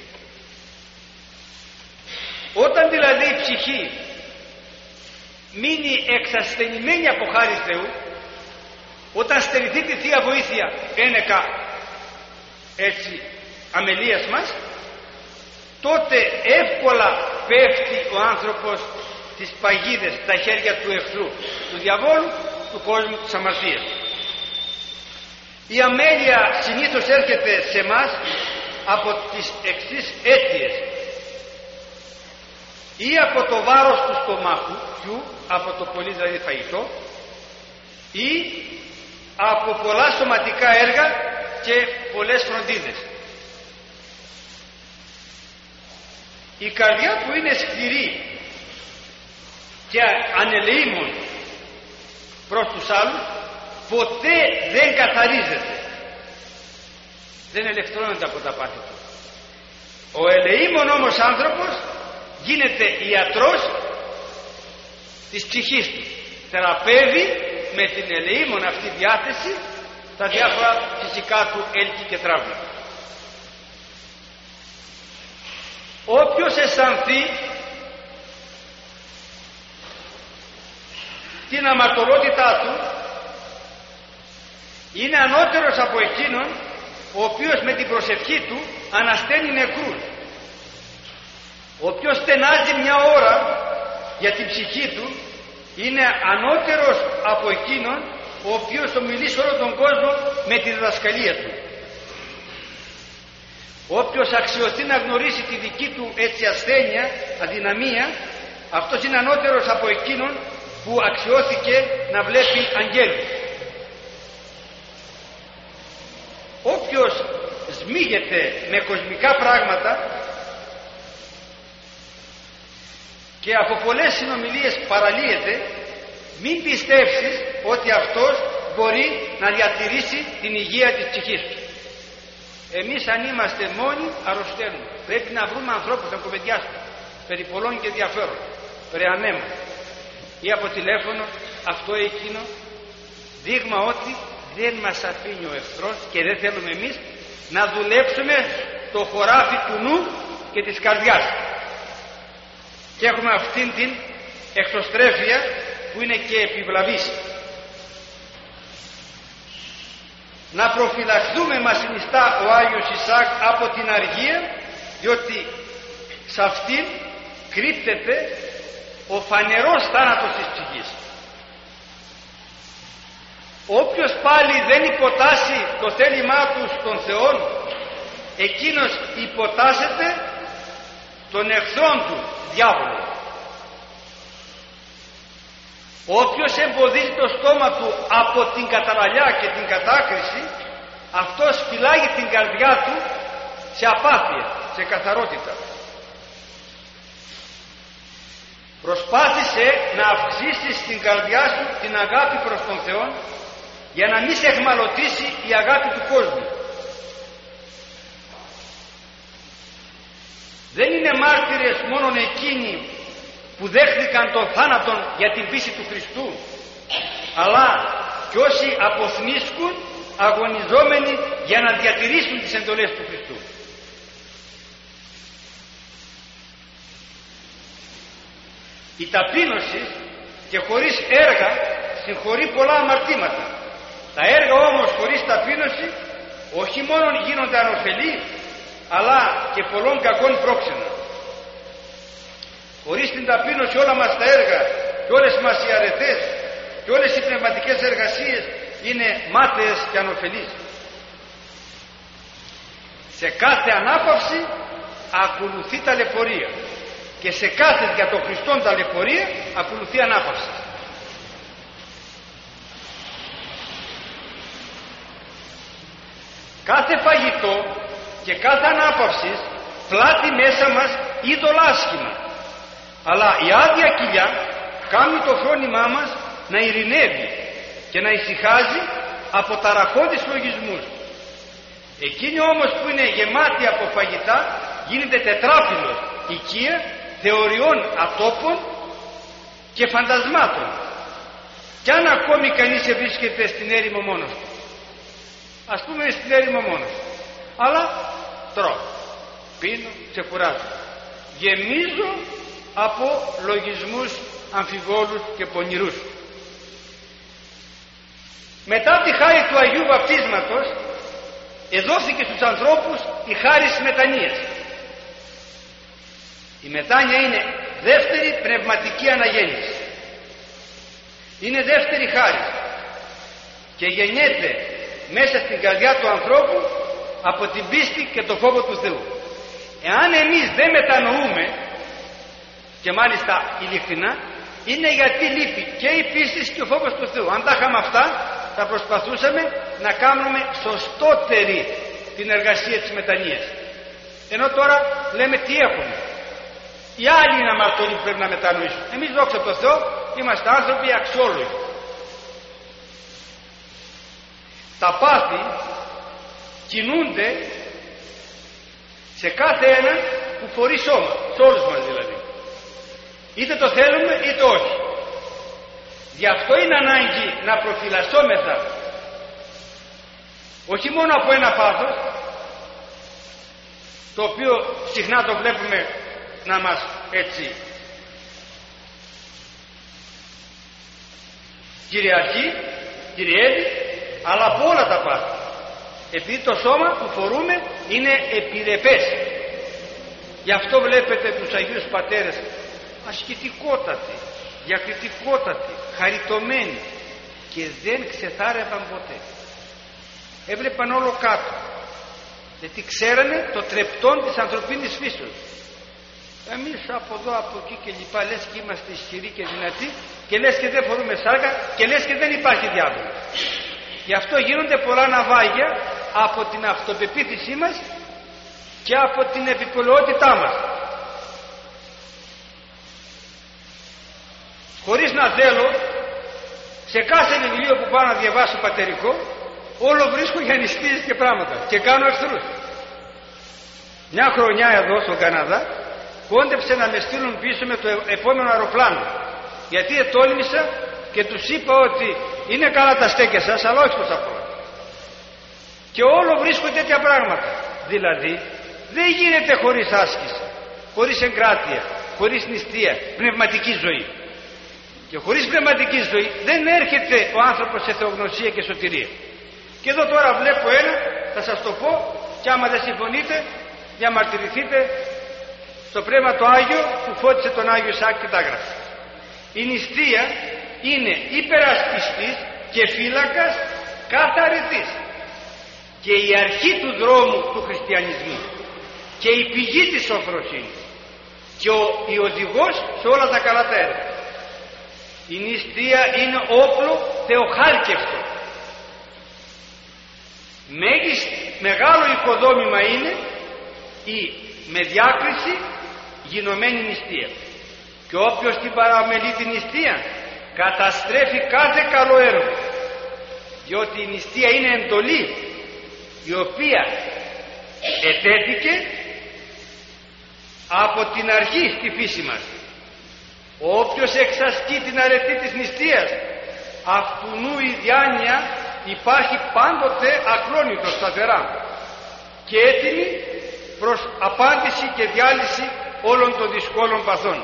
Όταν δηλαδή η ψυχή μείνει εξασθενημένη από χάρη Θεού, όταν στερηθεί τη Θεία Βοήθεια ένεκα έτσι αμελίας μας, τότε εύκολα πέφτει ο άνθρωπος στις παγίδες, στα χέρια του εχθρού, του διαβόλου, του κόσμου της αμαρτίας. Η αμέλεια συνήθως έρχεται σε μας από τις εξής αίτιες: ή από το βάρος του στομάχου, από το πολύ δηλαδή φαγητό, ή από πολλά σωματικά έργα και πολλές φροντίδες. Η καρδιά που είναι σκληρή και ανελεήμων προς τους άλλους ποτέ δεν καθαρίζεται, δεν ελευθερώνεται από τα πάθη του. Ο ελεήμων όμως άνθρωπος γίνεται ιατρός της ψυχής του, θεραπεύει με την ελεήμων αυτή διάθεση τα διάφορα φυσικά του έλκη και τραύματα. Όποιος αισθανθεί την αμαρτωλότητά του είναι ανώτερος από εκείνον ο οποίος με την προσευχή του ανασταίνει νεκρούς. Ο οποίος στενάζει μια ώρα για την ψυχή του είναι ανώτερος από εκείνον ο οποίος ομιλεί σε όλο τον κόσμο με τη διδασκαλία του. Όποιος αξιωθεί να γνωρίσει τη δική του έτσι ασθένεια, αδυναμία, αυτός είναι ανώτερος από εκείνον που αξιώθηκε να βλέπει αγγέλους. Όποιος σμίγεται με κοσμικά πράγματα και από πολλές συνομιλίες παραλύεται, μην πιστεύσεις ότι αυτός μπορεί να διατηρήσει την υγεία της ψυχής του. Εμείς αν είμαστε μόνοι αρρωσταίνουμε. Πρέπει να βρούμε ανθρώπους να κουβεντιάσουμε περί πολλών και ενδιαφέρον, περί ανέμων ή από τηλέφωνο αυτό εκείνο, δείγμα ότι δεν μας αφήνει ο εχθρός και δεν θέλουμε εμείς να δουλέψουμε το χωράφι του νου και της καρδιάς και έχουμε αυτήν την εξωστρέφεια που είναι και επιβλαβής. Να προφυλαχθούμε, μας συνιστά ο Άγιος Ισαάκ, από την αργία, διότι σε αυτήν κρύπτεται ο φανερός θάνατος της ψυχής. Όποιος πάλι δεν υποτάσσει το θέλημά του στον Θεό, εκείνος υποτάσσεται τον εχθρόν του, διάβολο. Όποιος εμποδίζει το στόμα του από την καταραλιά και την κατάκριση, αυτός φυλάγει την καρδιά του σε απάθεια, σε καθαρότητα. Προσπάθησε να αυξήσεις στην καρδιά σου την αγάπη προς τον Θεό για να μην σε εχμαλωτήσει η αγάπη του κόσμου. Δεν είναι μάρτυρες μόνον εκείνοι που δέχθηκαν τον θάνατο για την πίστη του Χριστού, αλλά και όσοι αποθνίσκουν αγωνιζόμενοι για να διατηρήσουν τις εντολές του Χριστού. Η ταπείνωση και χωρίς έργα συγχωρεί πολλά αμαρτήματα. Τα έργα όμως χωρίς ταπείνωση όχι μόνο γίνονται ανωφελή, αλλά και πολλών κακών πρόξενων. Χωρίς την ταπείνωση όλα μας τα έργα και όλες μας οι αρετές και όλες οι πνευματικές εργασίες είναι μάταιες και ανωφελείς. Σε κάθε ανάπαυση ακολουθεί ταλαιπωρία και σε κάθε για τον Χριστόν ταλαιπωρία ακολουθεί ανάπαυση. Κάθε φαγητό και κάθε ανάπαυση πλάττει μέσα μας είδωλα άσχημα, αλλά η άδεια κοιλιά κάνει το φρόνημά μας να ειρηνεύει και να ησυχάζει από ταραχώδεις λογισμούς. Εκείνη όμως που είναι γεμάτη από φαγητά γίνεται τετράπυλος, οικία θεωριών ατόπων και φαντασμάτων, κι αν ακόμη κανείς βρίσκεται στην έρημο μόνος του. Ας πούμε στην έρημο μόνος του, αλλά τρώω, πίνω, ξεκουράζω, γεμίζω από λογισμούς αμφιβόλους και πονηρούς. Μετά τη χάρη του Αγίου Βαπτίσματος εδόθηκε στους ανθρώπους η χάρη της μετανοίας. Η μετάνοια είναι δεύτερη πνευματική αναγέννηση. Είναι δεύτερη χάρη και γεννιέται μέσα στην καρδιά του ανθρώπου από την πίστη και το φόβο του Θεού. Εάν εμείς δεν μετανοούμε, και μάλιστα ειλικρινά, είναι γιατί λείπει και η πίστη και ο φόβος του Θεού. Αν τα είχαμε αυτά, θα προσπαθούσαμε να κάνουμε σωστότερη την εργασία της μετανοίας. Ενώ τώρα λέμε τι έχουμε. Οι άλλοι είναι αμαρτωλοί που πρέπει να μετανοήσουν. Εμείς, δόξα τω Θεώ, είμαστε άνθρωποι αξιόλογοι. Τα πάθη κινούνται σε κάθε ένα που φορεί σώμα, σε όλους μας δηλαδή. Είτε το θέλουμε είτε όχι. Γι' αυτό είναι ανάγκη να προφυλασσόμεθα όχι μόνο από ένα πάθος, το οποίο συχνά το βλέπουμε να μας έτσι κυριαρχεί, κυριεύει, αλλά από όλα τα πάθη. Επειδή το σώμα που φορούμε είναι επιρρεπές. Γι' αυτό βλέπετε τους Αγίους Πατέρες ασκητικότατοι, διακριτικότατοι, χαριτωμένοι, και δεν ξεθάρευαν ποτέ. Έβλεπαν όλο κάτω, γιατί ξέρανε το τρεπτόν της ανθρωπίνης φύσεως. Εμείς από εδώ, από εκεί και λοιπά, λες και είμαστε ισχυροί και δυνατοί, και λες και δεν φορούμε σάρκα, και λες και δεν υπάρχει διάβολος. Γι' αυτό γίνονται πολλά ναυάγια από την αυτοπεποίθησή μας και από την επιπολαιότητά μας. Χωρίς να θέλω, σε κάθε βιβλίο που πάω να διαβάσω πατερικό, όλο βρίσκω για νηστείες και πράγματα και κάνω εχθρούς. Μια χρονιά εδώ στον Καναδά κόντεψε να με στείλουν πίσω με το επόμενο αεροπλάνο, γιατί ετόλμησα και τους είπα ότι είναι καλά τα στέκια σας, αλλά όχι προς απ' όλα. Και όλο βρίσκω τέτοια πράγματα. Δηλαδή δεν γίνεται χωρίς άσκηση, χωρίς εγκράτεια, χωρίς νηστεία, πνευματική ζωή. Και χωρίς πνευματική ζωή δεν έρχεται ο άνθρωπος σε θεογνωσία και σωτηρία. Και εδώ τώρα βλέπω ένα, θα σας το πω, και άμα δεν συμφωνείτε διαμαρτυρηθείτε στο Πνεύμα το Άγιο που φώτισε τον Άγιο Ισαάκ και τα έγραψε. Η νηστεία είναι υπερασπιστής και φύλακας κάθε αρετής και η αρχή του δρόμου του χριστιανισμού και η πηγή της σοφροσύνης και ο, η οδηγός σε όλα τα καλά τα έργα. Η νηστεία είναι όπλο θεοχάλκευτο. Μέγιστη, μεγάλο οικοδόμημα είναι η με διάκριση γινωμένη νηστεία. Και όποιος την παραμελεί την νηστεία καταστρέφει κάθε καλό έργο, διότι η νηστεία είναι εντολή η οποία ετέθηκε από την αρχή στη φύση μας. Όποιος εξασκεί την αρετή της νηστείας, αυτού νου η διάνοια υπάρχει πάντοτε ακλόνητο σταθερά και έτοιμη προς απάντηση και διάλυση όλων των δυσκόλων παθών.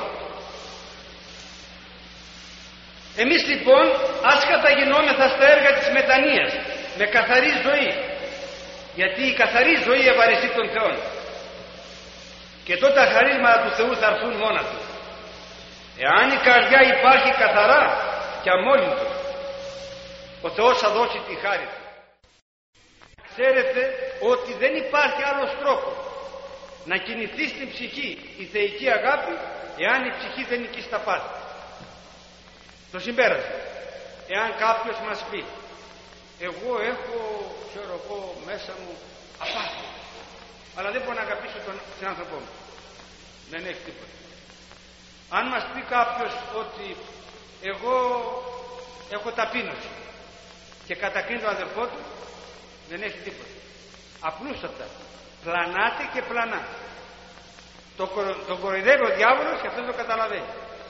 Εμείς λοιπόν ας καταγινόμεθα στα έργα της μετανοίας με καθαρή ζωή, γιατί η καθαρή ζωή ευαριστεί τον Θεόν, και τότε τα χαρίσματα του Θεού θα έρθουν μόνα του. Εάν η καρδιά υπάρχει καθαρά και αμόλυντο, ο Θεός θα δώσει τη χάρη του. Ξέρετε ότι δεν υπάρχει άλλος τρόπος να κινηθεί στην ψυχή η θεϊκή αγάπη εάν η ψυχή δεν νικεί στα πάθη. Το συμπέρασμα, εάν κάποιος μας πει εγώ έχω, ξέρω εγώ, μέσα μου απάθεια, αλλά δεν μπορώ να αγαπήσω τον άνθρωπό μου, δεν έχει τίποτα. Αν μας πει κάποιος ότι εγώ έχω ταπείνωση και κατακρίνει τον αδερφό του, δεν έχει τίποτα. Απλούστατα πλανάται και πλανά. Το, τον κοροϊδεύει ο διάβολος και αυτός το καταλαβαίνει.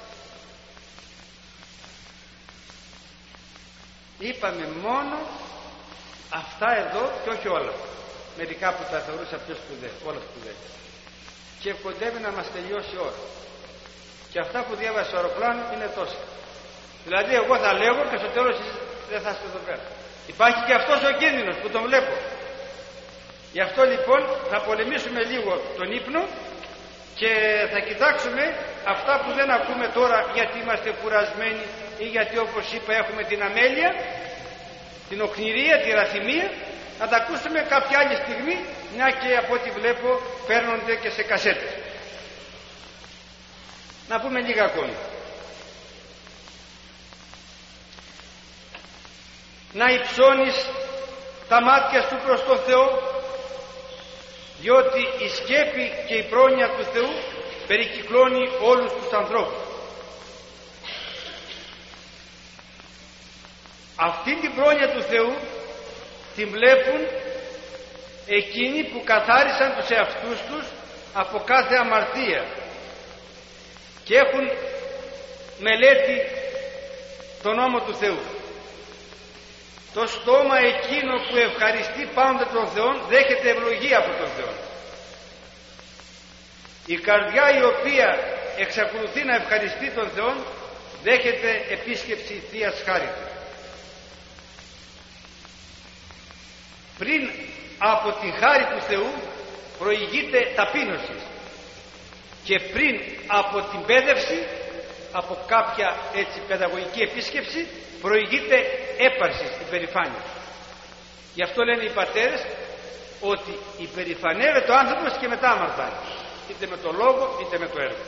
Είπαμε μόνο αυτά εδώ και όχι όλα. Μερικά που τα θεωρούσα πιο σπουδαία, όλα σπουδαία. Και κοντεύει να μας τελειώσει η ώρα. Και αυτά που διάβασε στο αεροπλάνο είναι τόσα. Δηλαδή εγώ θα λέγω και στο τέλος εσείς δεν θα είστε εδώ πέρα. Υπάρχει και αυτός ο κίνδυνος που τον βλέπω. Γι' αυτό λοιπόν θα πολεμήσουμε λίγο τον ύπνο και θα κοιτάξουμε αυτά που δεν ακούμε τώρα γιατί είμαστε κουρασμένοι ή γιατί, όπως είπα, έχουμε την αμέλεια, την οκνηρία, τη ραθυμία. Να τα ακούσουμε κάποια άλλη στιγμή, μια και από ό,τι βλέπω παίρνονται και σε κασέτες. Να πούμε λίγα ακόμη. Να υψώνεις τα μάτια σου προς τον Θεό, διότι η σκέπη και η πρόνοια του Θεού περικυκλώνει όλους τους ανθρώπους. Αυτή την πρόνοια του Θεού την βλέπουν εκείνοι που καθάρισαν τους εαυτούς τους από κάθε αμαρτία και έχουν μελέτη τον νόμο του Θεού. Το στόμα εκείνο που ευχαριστεί πάντα τον Θεό δέχεται ευλογία από τον Θεό. Η καρδιά η οποία εξακολουθεί να ευχαριστεί τον Θεό δέχεται επίσκεψη Θείας Χάριτος. Πριν από την χάρη του Θεού προηγείται ταπείνωση και πριν από την πέδευση, από κάποια έτσι παιδαγωγική επίσκεψη, προηγείται έπαρση στην περηφάνεια. Γι' αυτό λένε οι πατέρες ότι υπερηφανεύεται ο άνθρωπος και μετά αμαρτάνει, είτε με το λόγο είτε με το έργο.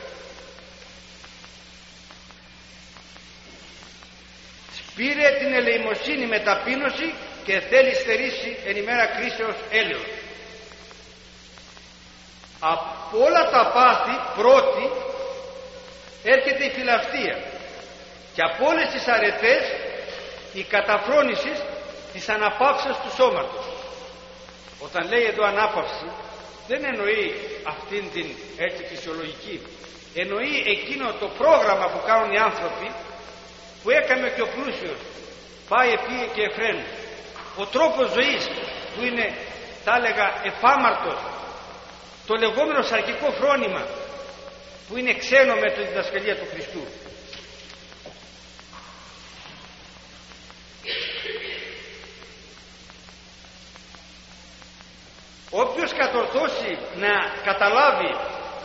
Σπήρε την ελεημοσύνη με ταπείνωση και θέλει στερήσει εν ημέρα κρίσεως έλεος. Από όλα τα πάθη πρώτη έρχεται η φιλαυτία και από όλες τις αρετές η καταφρόνηση της αναπαύσεως του σώματος. Όταν λέει εδώ ανάπαυση δεν εννοεί αυτήν την έτσι φυσιολογική, εννοεί εκείνο το πρόγραμμα που κάνουν οι άνθρωποι, που έκανε και ο πλούσιος, πάει επίε και εφραίνει. Ο τρόπος ζωής που είναι, θα έλεγα, εφάμαρτος, το λεγόμενο σαρκικό φρόνημα που είναι ξένο με τη διδασκαλία του Χριστού. Όποιος κατορθώσει να καταλάβει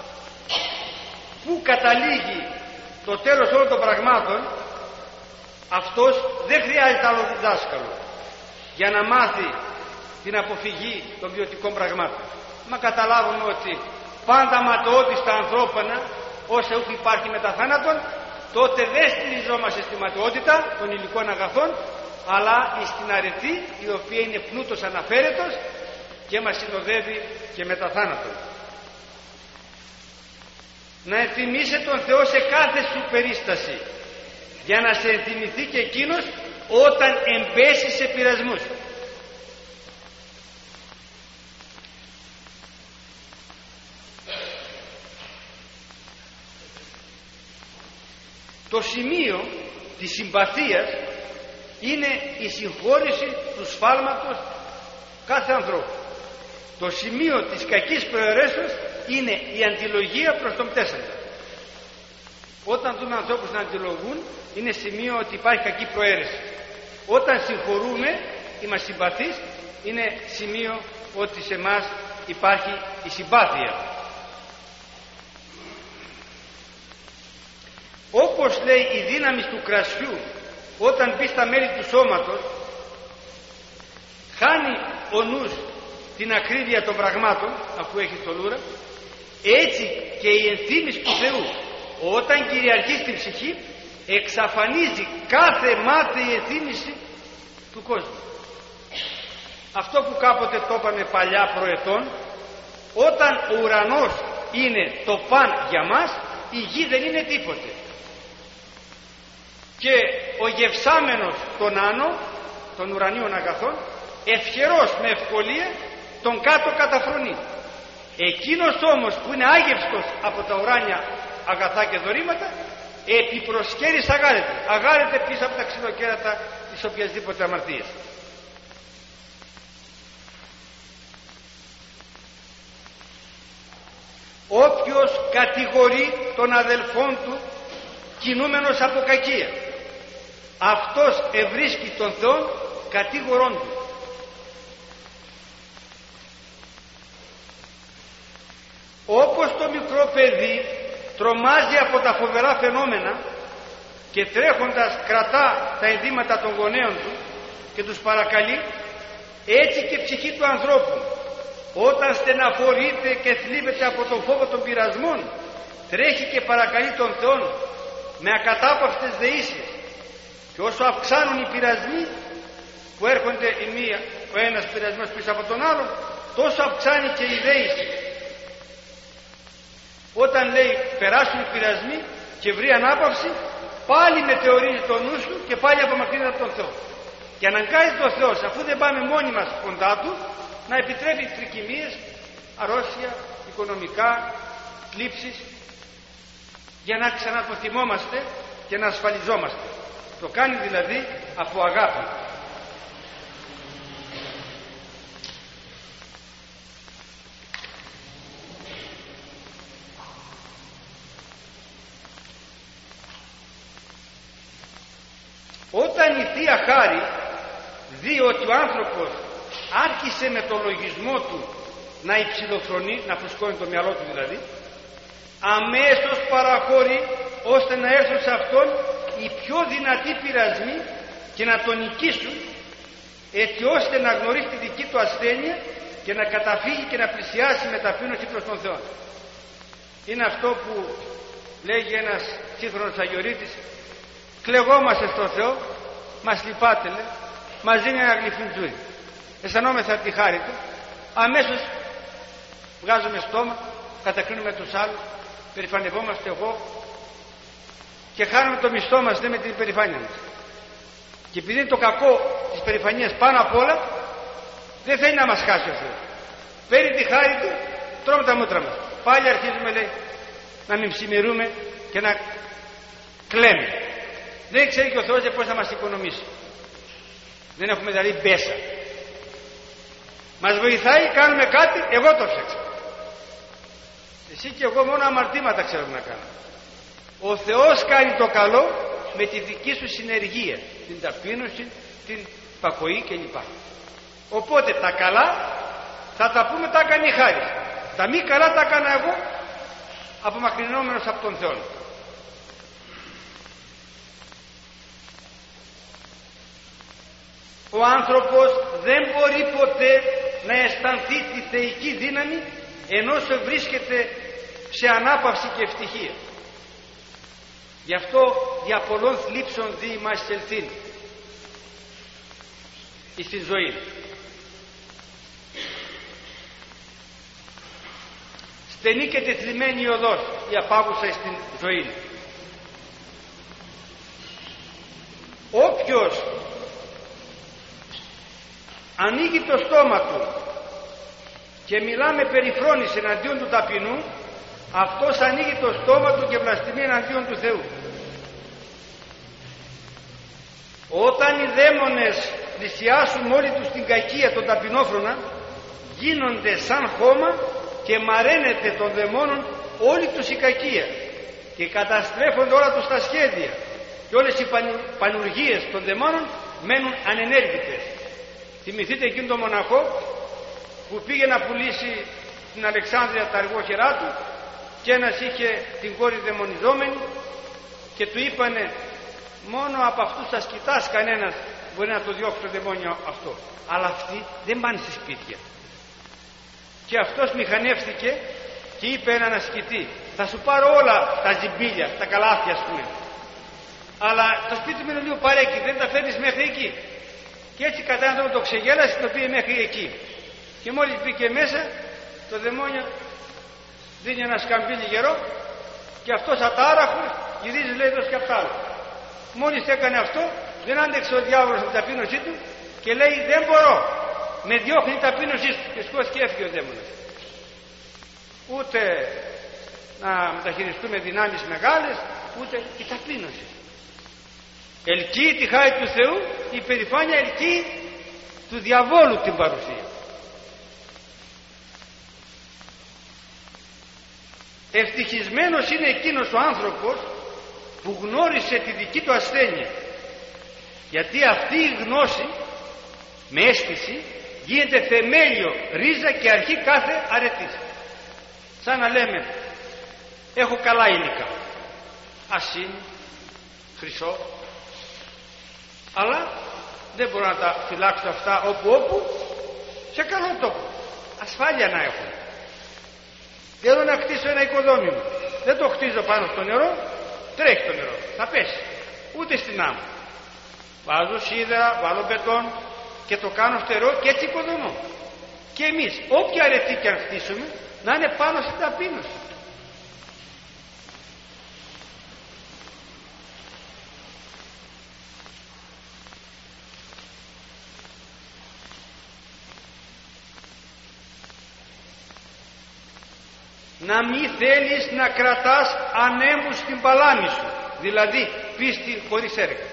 πού καταλήγει το τέλος όλων των πραγμάτων, αυτός δεν χρειάζεται άλλο διδάσκαλο για να μάθει την αποφυγή των βιωτικών πραγμάτων. Μα καταλάβουμε ότι πάντα ματαιότητα ανθρώπινα όσα έχουν υπάρχει μετά θάνατον, τότε δεν στηριζόμαστε στη ματαιότητα των υλικών αγαθών, αλλά στην αρετή η οποία είναι πλούτος αναφέρετος και μας συνοδεύει και μετά θάνατον. Να ενθυμίσαι τον Θεό σε κάθε σου περίσταση, για να σε ενθυμηθεί και εκείνος όταν εμπέσεις σε πειρασμούς. Το σημείο της συμπαθίας είναι η συγχώρεση του σφάλματος κάθε ανθρώπου. Το σημείο της κακής προαιρέσεως είναι η αντιλογία προς τον πτέσαντα. Όταν δούμε ανθρώπους να αντιλογούν, είναι σημείο ότι υπάρχει κακή προαίρεση. Όταν συγχωρούμε, είμαστε συμπαθείς, είναι σημείο ότι σε εμάς υπάρχει η συμπάθεια. Όπως λέει η δύναμη του κρασιού, όταν μπει στα μέλη του σώματος, χάνει ο νους την ακρίβεια των πραγμάτων, αφού έχει θολούρα, έτσι και η ενθύμηση του Θεού, όταν κυριαρχεί στην ψυχή, εξαφανίζει κάθε μάταιη ενθύμηση του κόσμου. Αυτό που κάποτε το είπαμε παλιά προετών, όταν ο ουρανός είναι το παν για μας, η γη δεν είναι τίποτε. Και ο γευσάμενος των άνω, των ουρανίων αγαθών, ευχερός με ευκολία τον κάτω καταφρονεί. Εκείνος όμως που είναι άγευστος από τα ουράνια αγαθά και δωρήματα, επιπροσκέρης αγάρεται, αγάρεται πίσω από τα ξυλοκέρατα της οποιασδήποτε αμαρτίας. Όποιος κατηγορεί τον αδελφόν του κινούμενος από κακία, αυτός ευρίσκει τον Θεό κατηγορών του. Όπως το μικρό παιδί τρομάζει από τα φοβερά φαινόμενα και τρέχοντας κρατά τα ενδύματα των γονέων του και τους παρακαλεί, έτσι και η ψυχή του ανθρώπου όταν στεναχωρείται και θλίβεται από τον φόβο των πειρασμών, τρέχει και παρακαλεί τον Θεό με ακατάπαυστες δεήσεις, και όσο αυξάνουν οι πειρασμοί που έρχονται η μία, ο ένας πειρασμός πίσω από τον άλλον, τόσο αυξάνει και η δέηση. Όταν λέει περάσουν οι πειρασμοί και βρει ανάπαυση, πάλι μετεωρίζει το νου σου και πάλι απομακρύνεται από τον Θεό. Και αναγκάζει τον Θεό, αφού δεν πάμε μόνοι μας κοντά του, να επιτρέπει τρικυμίες, αρρώστια, οικονομικά, θλίψεις, για να ξαναποθυμόμαστε και να ασφαλιζόμαστε. Το κάνει δηλαδή από αγάπη. Όταν η Θεία Χάρη δει ότι ο άνθρωπος άρχισε με το λογισμό του να υψηλοφρονεί, να φουσκώνει το μυαλό του δηλαδή, αμέσως παραχωρεί ώστε να έρθουν σε αυτόν οι πιο δυνατοί πειρασμοί και να τον νικήσουν, έτσι ώστε να γνωρίσει τη δική του ασθένεια και να καταφύγει και να πλησιάσει με ταπείνωση προς τον Θεό. Είναι αυτό που λέγει ένας σύγχρονος αγιορείτης: κλεγόμαστε στον Θεό, μας λυπάται, λέει, μας δίνει ένα γλυφιντζούρι. Αισθανόμεθα τη χάρη του, αμέσως βγάζουμε στόμα, κατακρίνουμε τους άλλους, περηφανευόμαστε εγώ και χάνουμε το μισθό μας, ναι, με την υπερηφάνεια μας. Και επειδή είναι το κακό της περηφανίας πάνω απ' όλα, δεν θέλει να μας χάσει ο Θεός. Παίρνει τη χάρη του, τρώμε τα μούτρα μας. Πάλι αρχίζουμε, λέει, να μην ψημερούμε και να κλαίμε. Δεν ξέρει και ο Θεός πώς θα μας οικονομήσει. Δεν έχουμε δηλαδή μπέσα. Μας βοηθάει, κάνουμε κάτι, εγώ το ψάξα. Εσύ και εγώ μόνο αμαρτήματα ξέρουμε να κάνουμε. Ο Θεός κάνει το καλό με τη δική σου συνεργία, την ταπείνωση, την πακοή κλπ. Οπότε τα καλά θα τα πούμε, τα έκανε η χάρη. Τα μη καλά τα έκανα εγώ, απομακρυνόμενος από τον Θεό. Ο άνθρωπος δεν μπορεί ποτέ να αισθανθεί τη θεϊκή δύναμη ενώ βρίσκεται σε ανάπαυση και ευτυχία. Γι' αυτό για πολλών θλίψεων δι' μας ελθύν εις την ζωή. Στενή και τεθλιμμένη η οδός, η απάγουσα εις την ζωή. Όποιος ανοίγει το στόμα του και μιλά με περιφρόνηση εναντίον του ταπεινού, αυτός ανοίγει το στόμα του και βλαστημεί εναντίον του Θεού. Όταν οι δαίμονες πλησιάσουν όλοι τους την κακία των ταπεινόφρονα, γίνονται σαν χώμα και μαραίνεται των δαιμόνων όλη τους η κακία και καταστρέφονται όλα τους τα σχέδια και όλες οι πανουργίες των δαιμόνων μένουν ανενέργητες. Θυμηθείτε εκείνον τον μοναχό που πήγε να πουλήσει στην Αλεξάνδρεια τα αργόχερά του και ένας είχε την κόρη δαιμονιζόμενη και του είπανε: μόνο από αυτούς θα σκητάς κανένας μπορεί να το διώξει το δαιμόνιο αυτό, αλλά αυτοί δεν πάνε στη σπίτια. Και αυτός μηχανεύτηκε και είπε έναν ασκητή: θα σου πάρω όλα τα ζυμπίλια, τα καλάθια ας πούμε, αλλά το σπίτι μου είναι λίγο παρέκει, δεν τα φέρνεις μέχρι εκεί. Και έτσι κατά έναν τρόπο το ξεγέλασε, το πήγε μέχρι εκεί. Και μόλις μπήκε μέσα, το δαιμόνιο δίνει ένα σκαμπίλι γερό και αυτός ατάραχος γυρίζει, λέει, εδώ και απ' άλλο. Μόλις έκανε αυτό, δεν άντεξε ο διάβολος από την ταπείνωσή του και λέει: δεν μπορώ, με διώχνει η ταπείνωσή του. Και σκόθηκε και έφυγε ο δαίμονας. Ούτε να μεταχειριστούμε δυνάμεις μεγάλες, ούτε η ταπείνωση. Ελκύει τη χάρη του Θεού, η υπερηφάνεια ελκύει του διαβόλου την παρουσία. Ευτυχισμένος είναι εκείνος ο άνθρωπος που γνώρισε τη δική του ασθένεια, γιατί αυτή η γνώση με αίσθηση γίνεται θεμέλιο, ρίζα και αρχή κάθε αρετής. Σαν να λέμε: έχω καλά υλικά, ασύνη, χρυσό, αλλά δεν μπορώ να τα φυλάξω αυτά όπου όπου, σε καλό τόπο, ασφάλεια να έχω. Θέλω να χτίσω ένα οικοδόμημα, δεν το χτίζω πάνω στο νερό, τρέχει το νερό, θα πέσει, ούτε στην άμμο. Βάζω σίδερα, βάλω μπετόν και το κάνω φτερό και έτσι οικοδομώ. Και εμείς όποια αρετή και αν χτίσουμε να είναι πάνω στην ταπείνωση. να μην θέλεις να κρατάς ανέμους στην παλάμη σου, δηλαδή πίστη χωρίς έργα.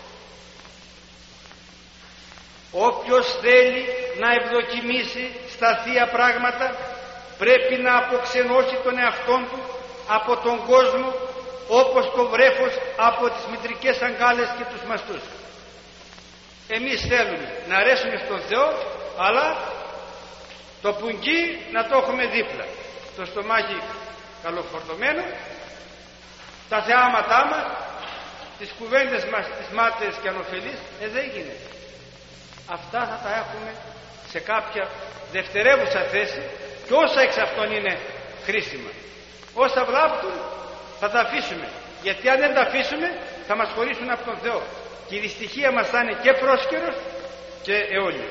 Όποιος θέλει να ευδοκιμήσει στα θεία πράγματα πρέπει να αποξενώσει τον εαυτόν του από τον κόσμο, όπως το βρέφος από τις μητρικές αγκάλες και τους μαστούς. Εμείς θέλουμε να αρέσουμε στον Θεό, αλλά το πουγγί να το έχουμε δίπλα, το στομάχι καλοφορτωμένο, τα θεάματά μας, τις κουβέντες μας, τις μάταιες και ανωφελείς, ε, δεν γίνεται. Αυτά θα τα έχουμε σε κάποια δευτερεύουσα θέση, και όσα εξ αυτών είναι χρήσιμα, όσα βλάπτουν θα τα αφήσουμε, γιατί αν δεν τα αφήσουμε θα μας χωρίσουν από τον Θεό και η δυστυχία μας θα είναι και πρόσκαιρος και αιώνιος.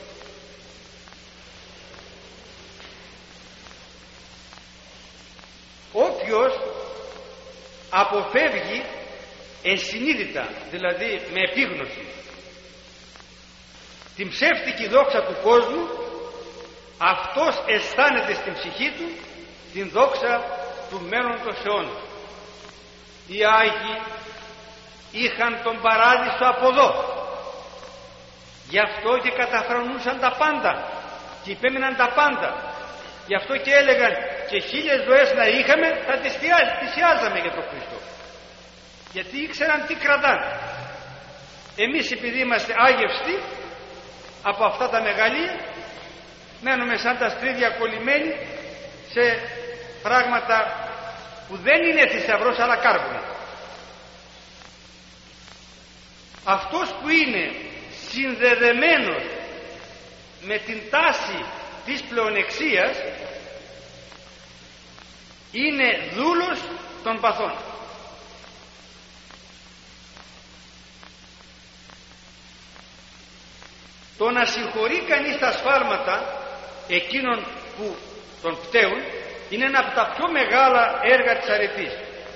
Όποιος αποφεύγει ενσυνείδητα, δηλαδή με επίγνωση, την ψεύτικη δόξα του κόσμου, αυτός αισθάνεται στην ψυχή του την δόξα του μέλλοντος αιώνα. Οι Άγιοι είχαν τον παράδεισο από εδώ, γι' αυτό και καταφρονούσαν τα πάντα και υπέμειναν τα πάντα, γι' αυτό και έλεγαν και χίλιες ζωές να είχαμε θα τις θυσιάζαμε για τον Χριστό, γιατί ήξεραν τι κρατάνε. Εμείς επειδή είμαστε άγευστοι από αυτά τα μεγαλεία, μένουμε σαν τα στρίδια κολλημένοι σε πράγματα που δεν είναι θησαυρός αλλά κάρβουνα. Αυτός που είναι συνδεδεμένος με την τάση της πλεονεξίας είναι δούλος των παθών. Το να συγχωρεί κανείς τα σφάλματα εκείνων που τον πταίουν είναι ένα από τα πιο μεγάλα έργα της αρετής,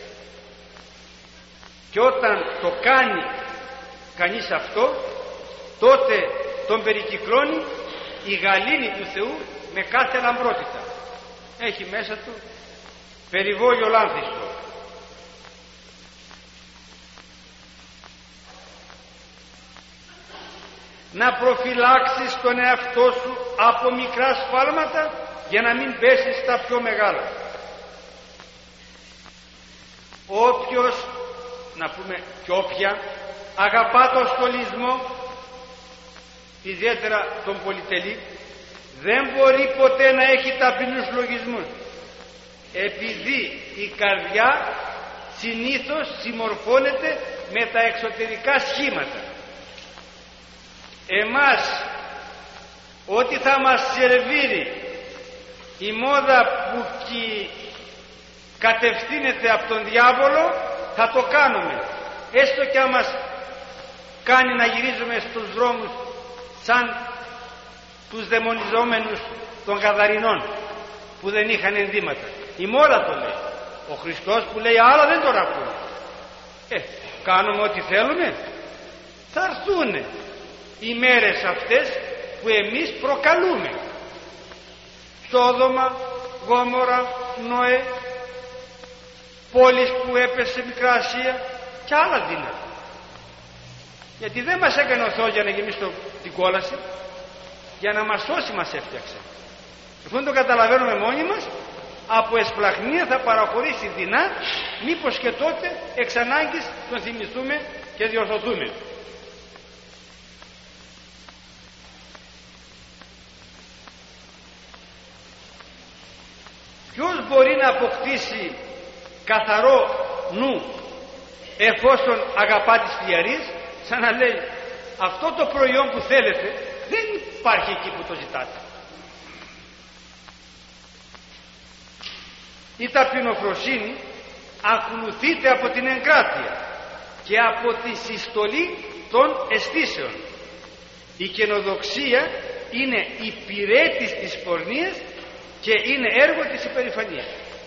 και όταν το κάνει κανείς αυτό, τότε τον περικυκλώνει η γαλήνη του Θεού με κάθε λαμπρότητα. Έχει μέσα του περιβόλιο λάνθιστο. Να προφυλάξεις τον εαυτό σου από μικρά σφάλματα για να μην πέσεις στα πιο μεγάλα. Όποιος, να πούμε και όποια, αγαπά τον στολισμό, ιδιαίτερα τον πολυτελή, δεν μπορεί ποτέ να έχει ταπεινούς λογισμούς, επειδή η καρδιά συνήθως συμμορφώνεται με τα εξωτερικά σχήματα. Εμάς ό,τι θα μας σερβίρει η μόδα που κατευθύνεται από τον διάβολο θα το κάνουμε, έστω και αν μας κάνει να γυρίζουμε στους δρόμους σαν τους δαιμονιζόμενους των Γαδαρινών που δεν είχαν ενδύματα. Η μόδα το λέει. Ο Χριστός που λέει άλλα δεν τον ακούμε. Ε, κάνουμε ό,τι θέλουμε. Θα έρθουνε οι μέρες αυτές που εμείς προκαλούμε. Σόδομα, Γόμορα, Νοέ, πόλεις που έπεσε Μικρά Ασία και άλλα δύνατα. Γιατί δεν μας έκανε ο Θεός για να γεμίσει την κόλαση, για να μας σώσει μας έφτιαξε. Αυτό το καταλαβαίνουμε μόνοι μας, από εσπλαχνία θα παραχωρήσει δεινά, μήπως και τότε εξ ανάγκης τον θυμηθούμε και διορθωθούμε. Ποιος μπορεί να αποκτήσει καθαρό νου εφόσον αγαπά τις φλιαρίες, σαν να λέει αυτό το προϊόν που θέλετε δεν υπάρχει εκεί που το ζητάτε. Η ταπεινοφροσύνη ακολουθείται από την εγκράτεια και από τη συστολή των αισθήσεων. Η καινοδοξία είναι υπηρέτης της πορνείας και είναι έργο της υπερηφανίας.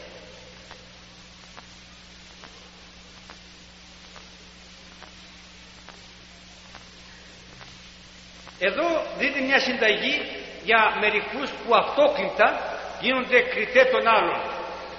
Εδώ δείτε μια συνταγή για μερικούς που αυτόκλητα γίνονται κριτέ των άλλων.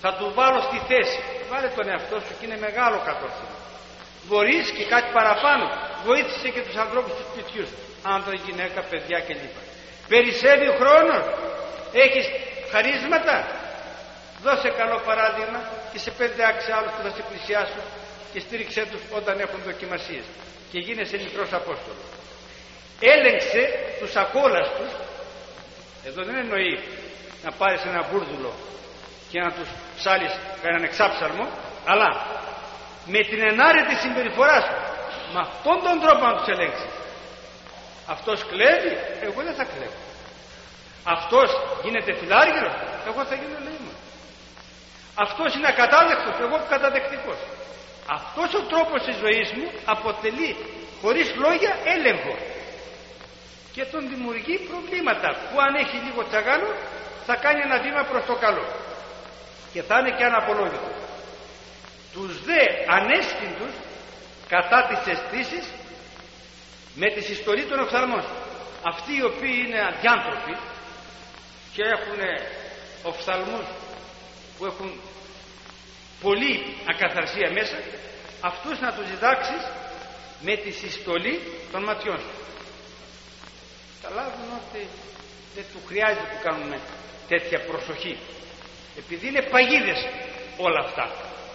Θα του βάλω στη θέση. Βάλε τον εαυτό σου και είναι μεγάλο κατόρθωμα. Μπορείς και κάτι παραπάνω. Βοήθησε και τους ανθρώπους του σπιτιού σου. Άντρα, γυναίκα, παιδιά κλπ. Περισσεύει ο χρόνος. Έχεις χαρίσματα. Δώσε καλό παράδειγμα και σε πέντε άξι άλλους που θα σε πλησιάσουν και στήριξέ τους όταν έχουν δοκιμασίες. Και γίνεσαι μικρός Απόστολος. Έλεγξε τους ακόλαστους. Εδώ δεν εννοεί να πάρεις ένα μπούρδουλο και να τους ψάλεις κανέναν εξάψαλμο, αλλά με την ενάρετη συμπεριφορά σου, με αυτόν τον τρόπο να τους ελέγξεις. Αυτός κλέβει, εγώ δεν θα κλέβω. Αυτός γίνεται φιλάργυρος, εγώ θα γίνω ελεήμων. Αυτός είναι ακατάδεκτος, εγώ καταδεκτικός. Αυτός ο τρόπος της ζωής μου αποτελεί χωρίς λόγια έλεγχο και τον δημιουργεί προβλήματα που αν έχει λίγο τσαγάνο θα κάνει ένα βήμα προς το καλό και θα είναι και αναπολόγητο. Τους δε ανέστητους κατά τις αισθήσεις με τη συστολή των οφθαλμών. Αυτοί οι οποίοι είναι αδιάνθρωποι και έχουν οφθαλμούς που έχουν πολύ ακαθαρσία μέσα, αυτούς να τους διδάξεις με τη συστολή των ματιών σου. Καταλάβουν ότι δεν του χρειάζεται που κάνουμε τέτοια προσοχή, επειδή είναι παγίδες όλα αυτά.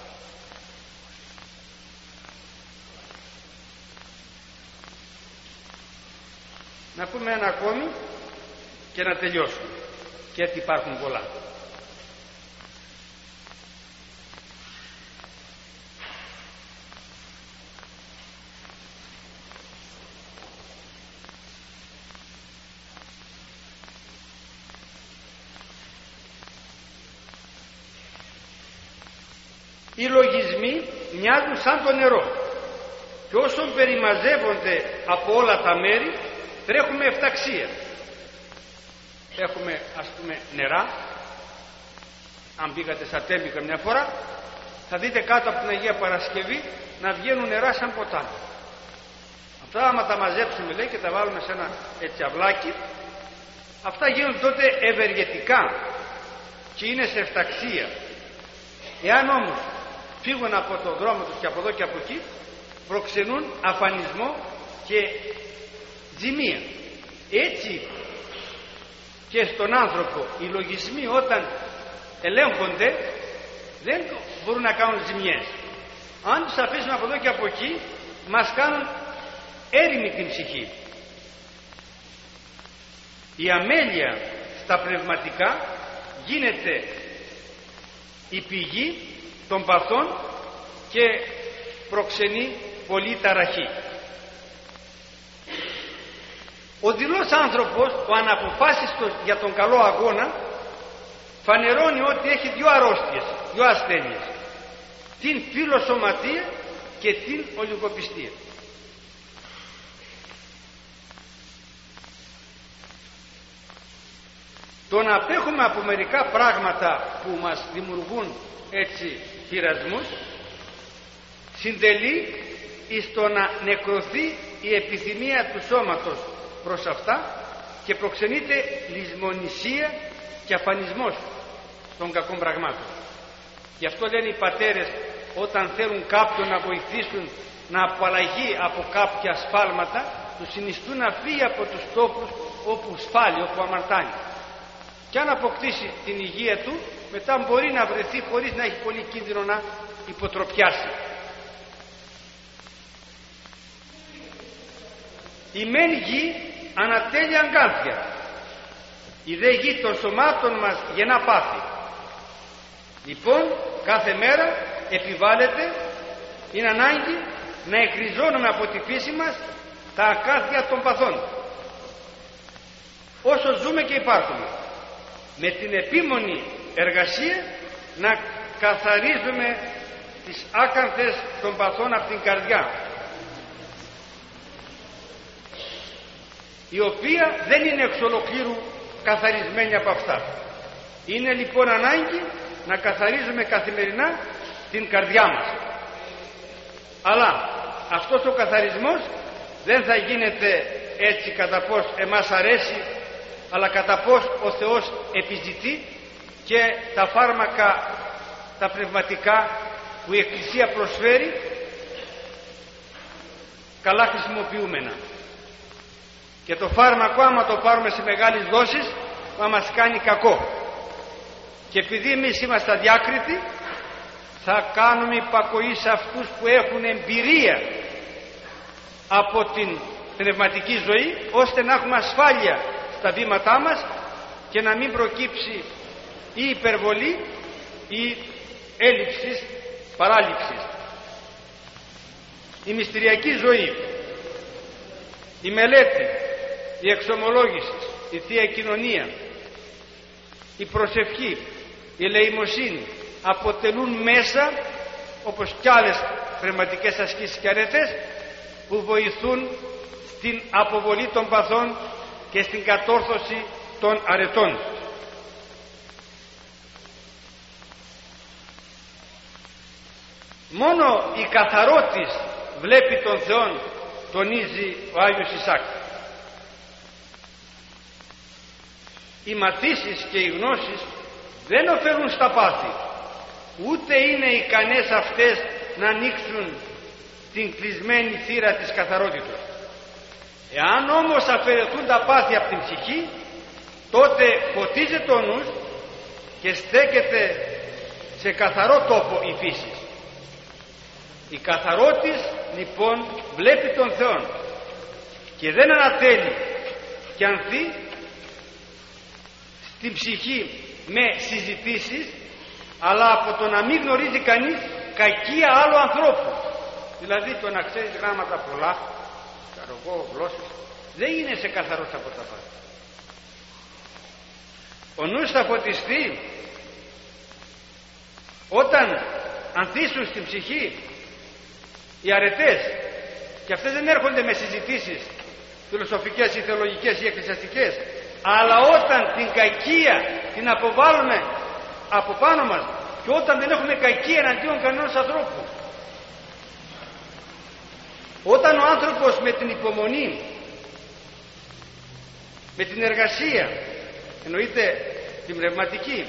Να πούμε ένα ακόμη και να τελειώσουμε, και έτσι υπάρχουν πολλά. Οι λογισμοί μοιάζουν σαν το νερό και όσον περιμαζεύονται από όλα τα μέρη τρέχουμε εφταξία. Έχουμε ας πούμε νερά. Αν πήγατε στα Τέμπη καμιά φορά θα δείτε κάτω από την Αγία Παρασκευή να βγαίνουν νερά σαν ποτάμι. Αυτά άμα τα μαζέψουμε λέει και τα βάλουμε σε ένα έτσι αυλάκι, αυτά γίνονται τότε ευεργετικά και είναι σε εφταξία. Εάν όμως φύγουν από τον δρόμο τους και από εδώ και από εκεί, προξενούν αφανισμό και ζημία. Έτσι και στον άνθρωπο οι λογισμοί όταν ελέγχονται δεν μπορούν να κάνουν ζημιές. Αν τους αφήσουμε από εδώ και από εκεί μας κάνουν έρημη την ψυχή. Η αμέλεια στα πνευματικά γίνεται η πηγή των παθών και προξενεί πολύ ταραχή. Ο δειλός άνθρωπος, ο αναποφάσιστος για τον καλό αγώνα, φανερώνει ότι έχει δύο αρρώστιες, δύο ασθένειες, την φιλοσωματία και την ολιγοπιστία. Το να απέχουμε από μερικά πράγματα που μας δημιουργούν έτσι πειρασμούς συντελεί εις το να νεκρωθεί η επιθυμία του σώματος προς αυτά και προξενείται λησμονησία και αφανισμός των κακών πραγμάτων. Γι' αυτό λένε οι πατέρες όταν θέλουν κάποιον να βοηθήσουν να απαλλαγεί από κάποια σφάλματα, του συνιστούν να φύγει από τους τόπους όπου σφάλει, όπου αμαρτάνει. Και αν αποκτήσει την υγεία του, μετά μπορεί να βρεθεί χωρίς να έχει πολύ κίνδυνο να υποτροπιάσει. Η μεν γη ανατέλει αγκάθια, η δε γη των σωμάτων μας γεννά πάθη. Λοιπόν κάθε μέρα επιβάλλεται, είναι ανάγκη να εκριζώνουμε από τη φύση μας τα ακάθια των παθών όσο ζούμε και υπάρχουμε, με την επίμονη εργασία να καθαρίζουμε τις άκανθες των παθών από την καρδιά, η οποία δεν είναι εξ ολοκλήρου καθαρισμένη από αυτά. Είναι λοιπόν ανάγκη να καθαρίζουμε καθημερινά την καρδιά μας. Αλλά αυτός ο καθαρισμός δεν θα γίνεται έτσι κατά πως εμάς αρέσει, αλλά κατά πως ο Θεός επιζητεί και τα φάρμακα τα πνευματικά που η Εκκλησία προσφέρει καλά χρησιμοποιούμενα. Και το φάρμακο, άμα το πάρουμε σε μεγάλες δόσεις, θα μας κάνει κακό. Και επειδή εμείς είμαστε αδιάκριτοι, θα κάνουμε υπακοή σε αυτούς που έχουν εμπειρία από την πνευματική ζωή, ώστε να έχουμε ασφάλεια στα βήματά μας και να μην προκύψει η υπερβολή ή έλλειψης, παράληψης. Η μυστηριακή ζωή, η μελέτη, η εξομολόγηση, η Θεία Κοινωνία, η προσευχή, η ελεημοσύνη αποτελούν μέσα, όπως κι άλλες πνευματικές ασκήσεις και αρετές, που βοηθούν στην αποβολή των παθών και στην κατόρθωση των αρετών. Μόνο η καθαρότης βλέπει τον Θεόν, τονίζει ο Άγιος Ισάκ. Οι μαθήσεις και οι γνώσεις δεν ωφελούν στα πάθη, ούτε είναι ικανές αυτές να ανοίξουν την κλεισμένη θύρα της καθαρότητος. Εάν όμως αφαιρεθούν τα πάθη από την ψυχή, τότε φωτίζεται ο νους και στέκεται σε καθαρό τόπο η φύση. Η καθαρότης λοιπόν βλέπει τον Θεό και δεν ανατέλει και ανθεί στην ψυχή με συζητήσεις, αλλά από το να μην γνωρίζει κανείς κακία άλλου ανθρώπου. Δηλαδή το να ξέρεις γράμματα πολλά, καρογό, γλώσσες, δεν είναι σε καθαρός από τα πάντα. Ο νους θα φωτιστεί όταν ανθίσουν στην ψυχή οι αρετές, και αυτές δεν έρχονται με συζητήσεις φιλοσοφικές ή θεολογικές ή εκκλησιαστικές, αλλά όταν την κακία την αποβάλλουμε από πάνω μας και όταν δεν έχουμε κακία εναντίον κανένας ανθρώπου. Όταν ο άνθρωπος με την υπομονή, με την εργασία, εννοείται την πνευματική,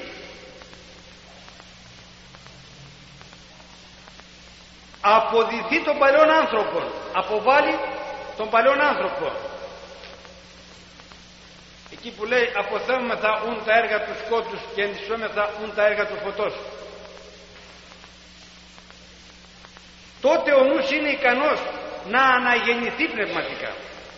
αποδηθεί τον παλαιόν άνθρωπο, αποβάλλει τον παλαιόν άνθρωπο. Εκεί που λέει αποθέμεθα ουν τα έργα του σκότους και ενισόμεθα ουν τα έργα του φωτός. Τότε ο νους είναι ικανός να αναγεννηθεί πνευματικά.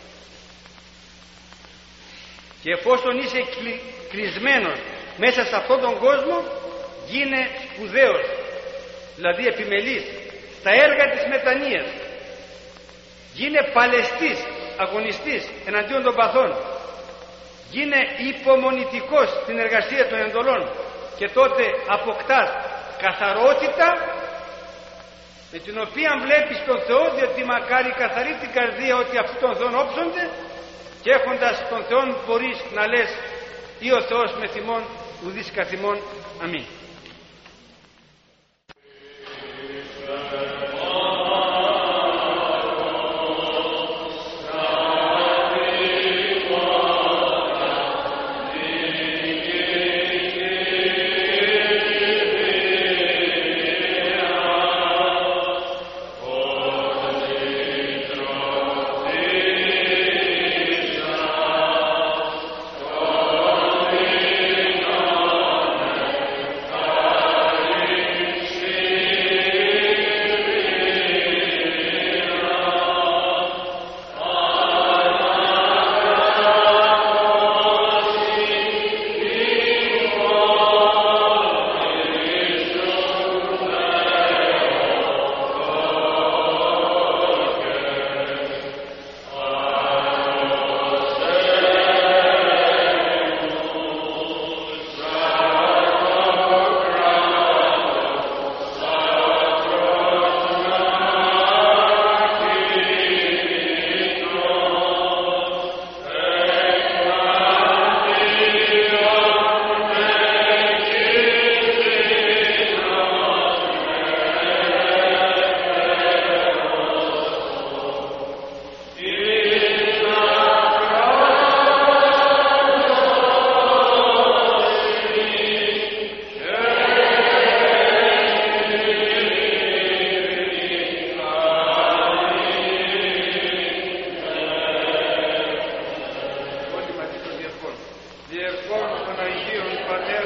Και εφόσον είσαι κλει, κλεισμένος μέσα σε αυτόν τον κόσμο, γίνε σπουδαίος, δηλαδή επιμελής στα έργα της μετανοίας. Γίνε παλαιστής, αγωνιστής εναντίον των παθών. Γίνε υπομονητικός στην εργασία των εντολών και τότε αποκτάς καθαρότητα με την οποία βλέπεις τον Θεό, διότι μακάρι καθαρή την καρδία ότι αυτοί τον Θεόν όψονται, και έχοντας τον Θεόν μπορείς να λες ή ο Θεός με θυμών ουδείς καθημών. Αμήν. ελεγχών των Αγίων Πατέρων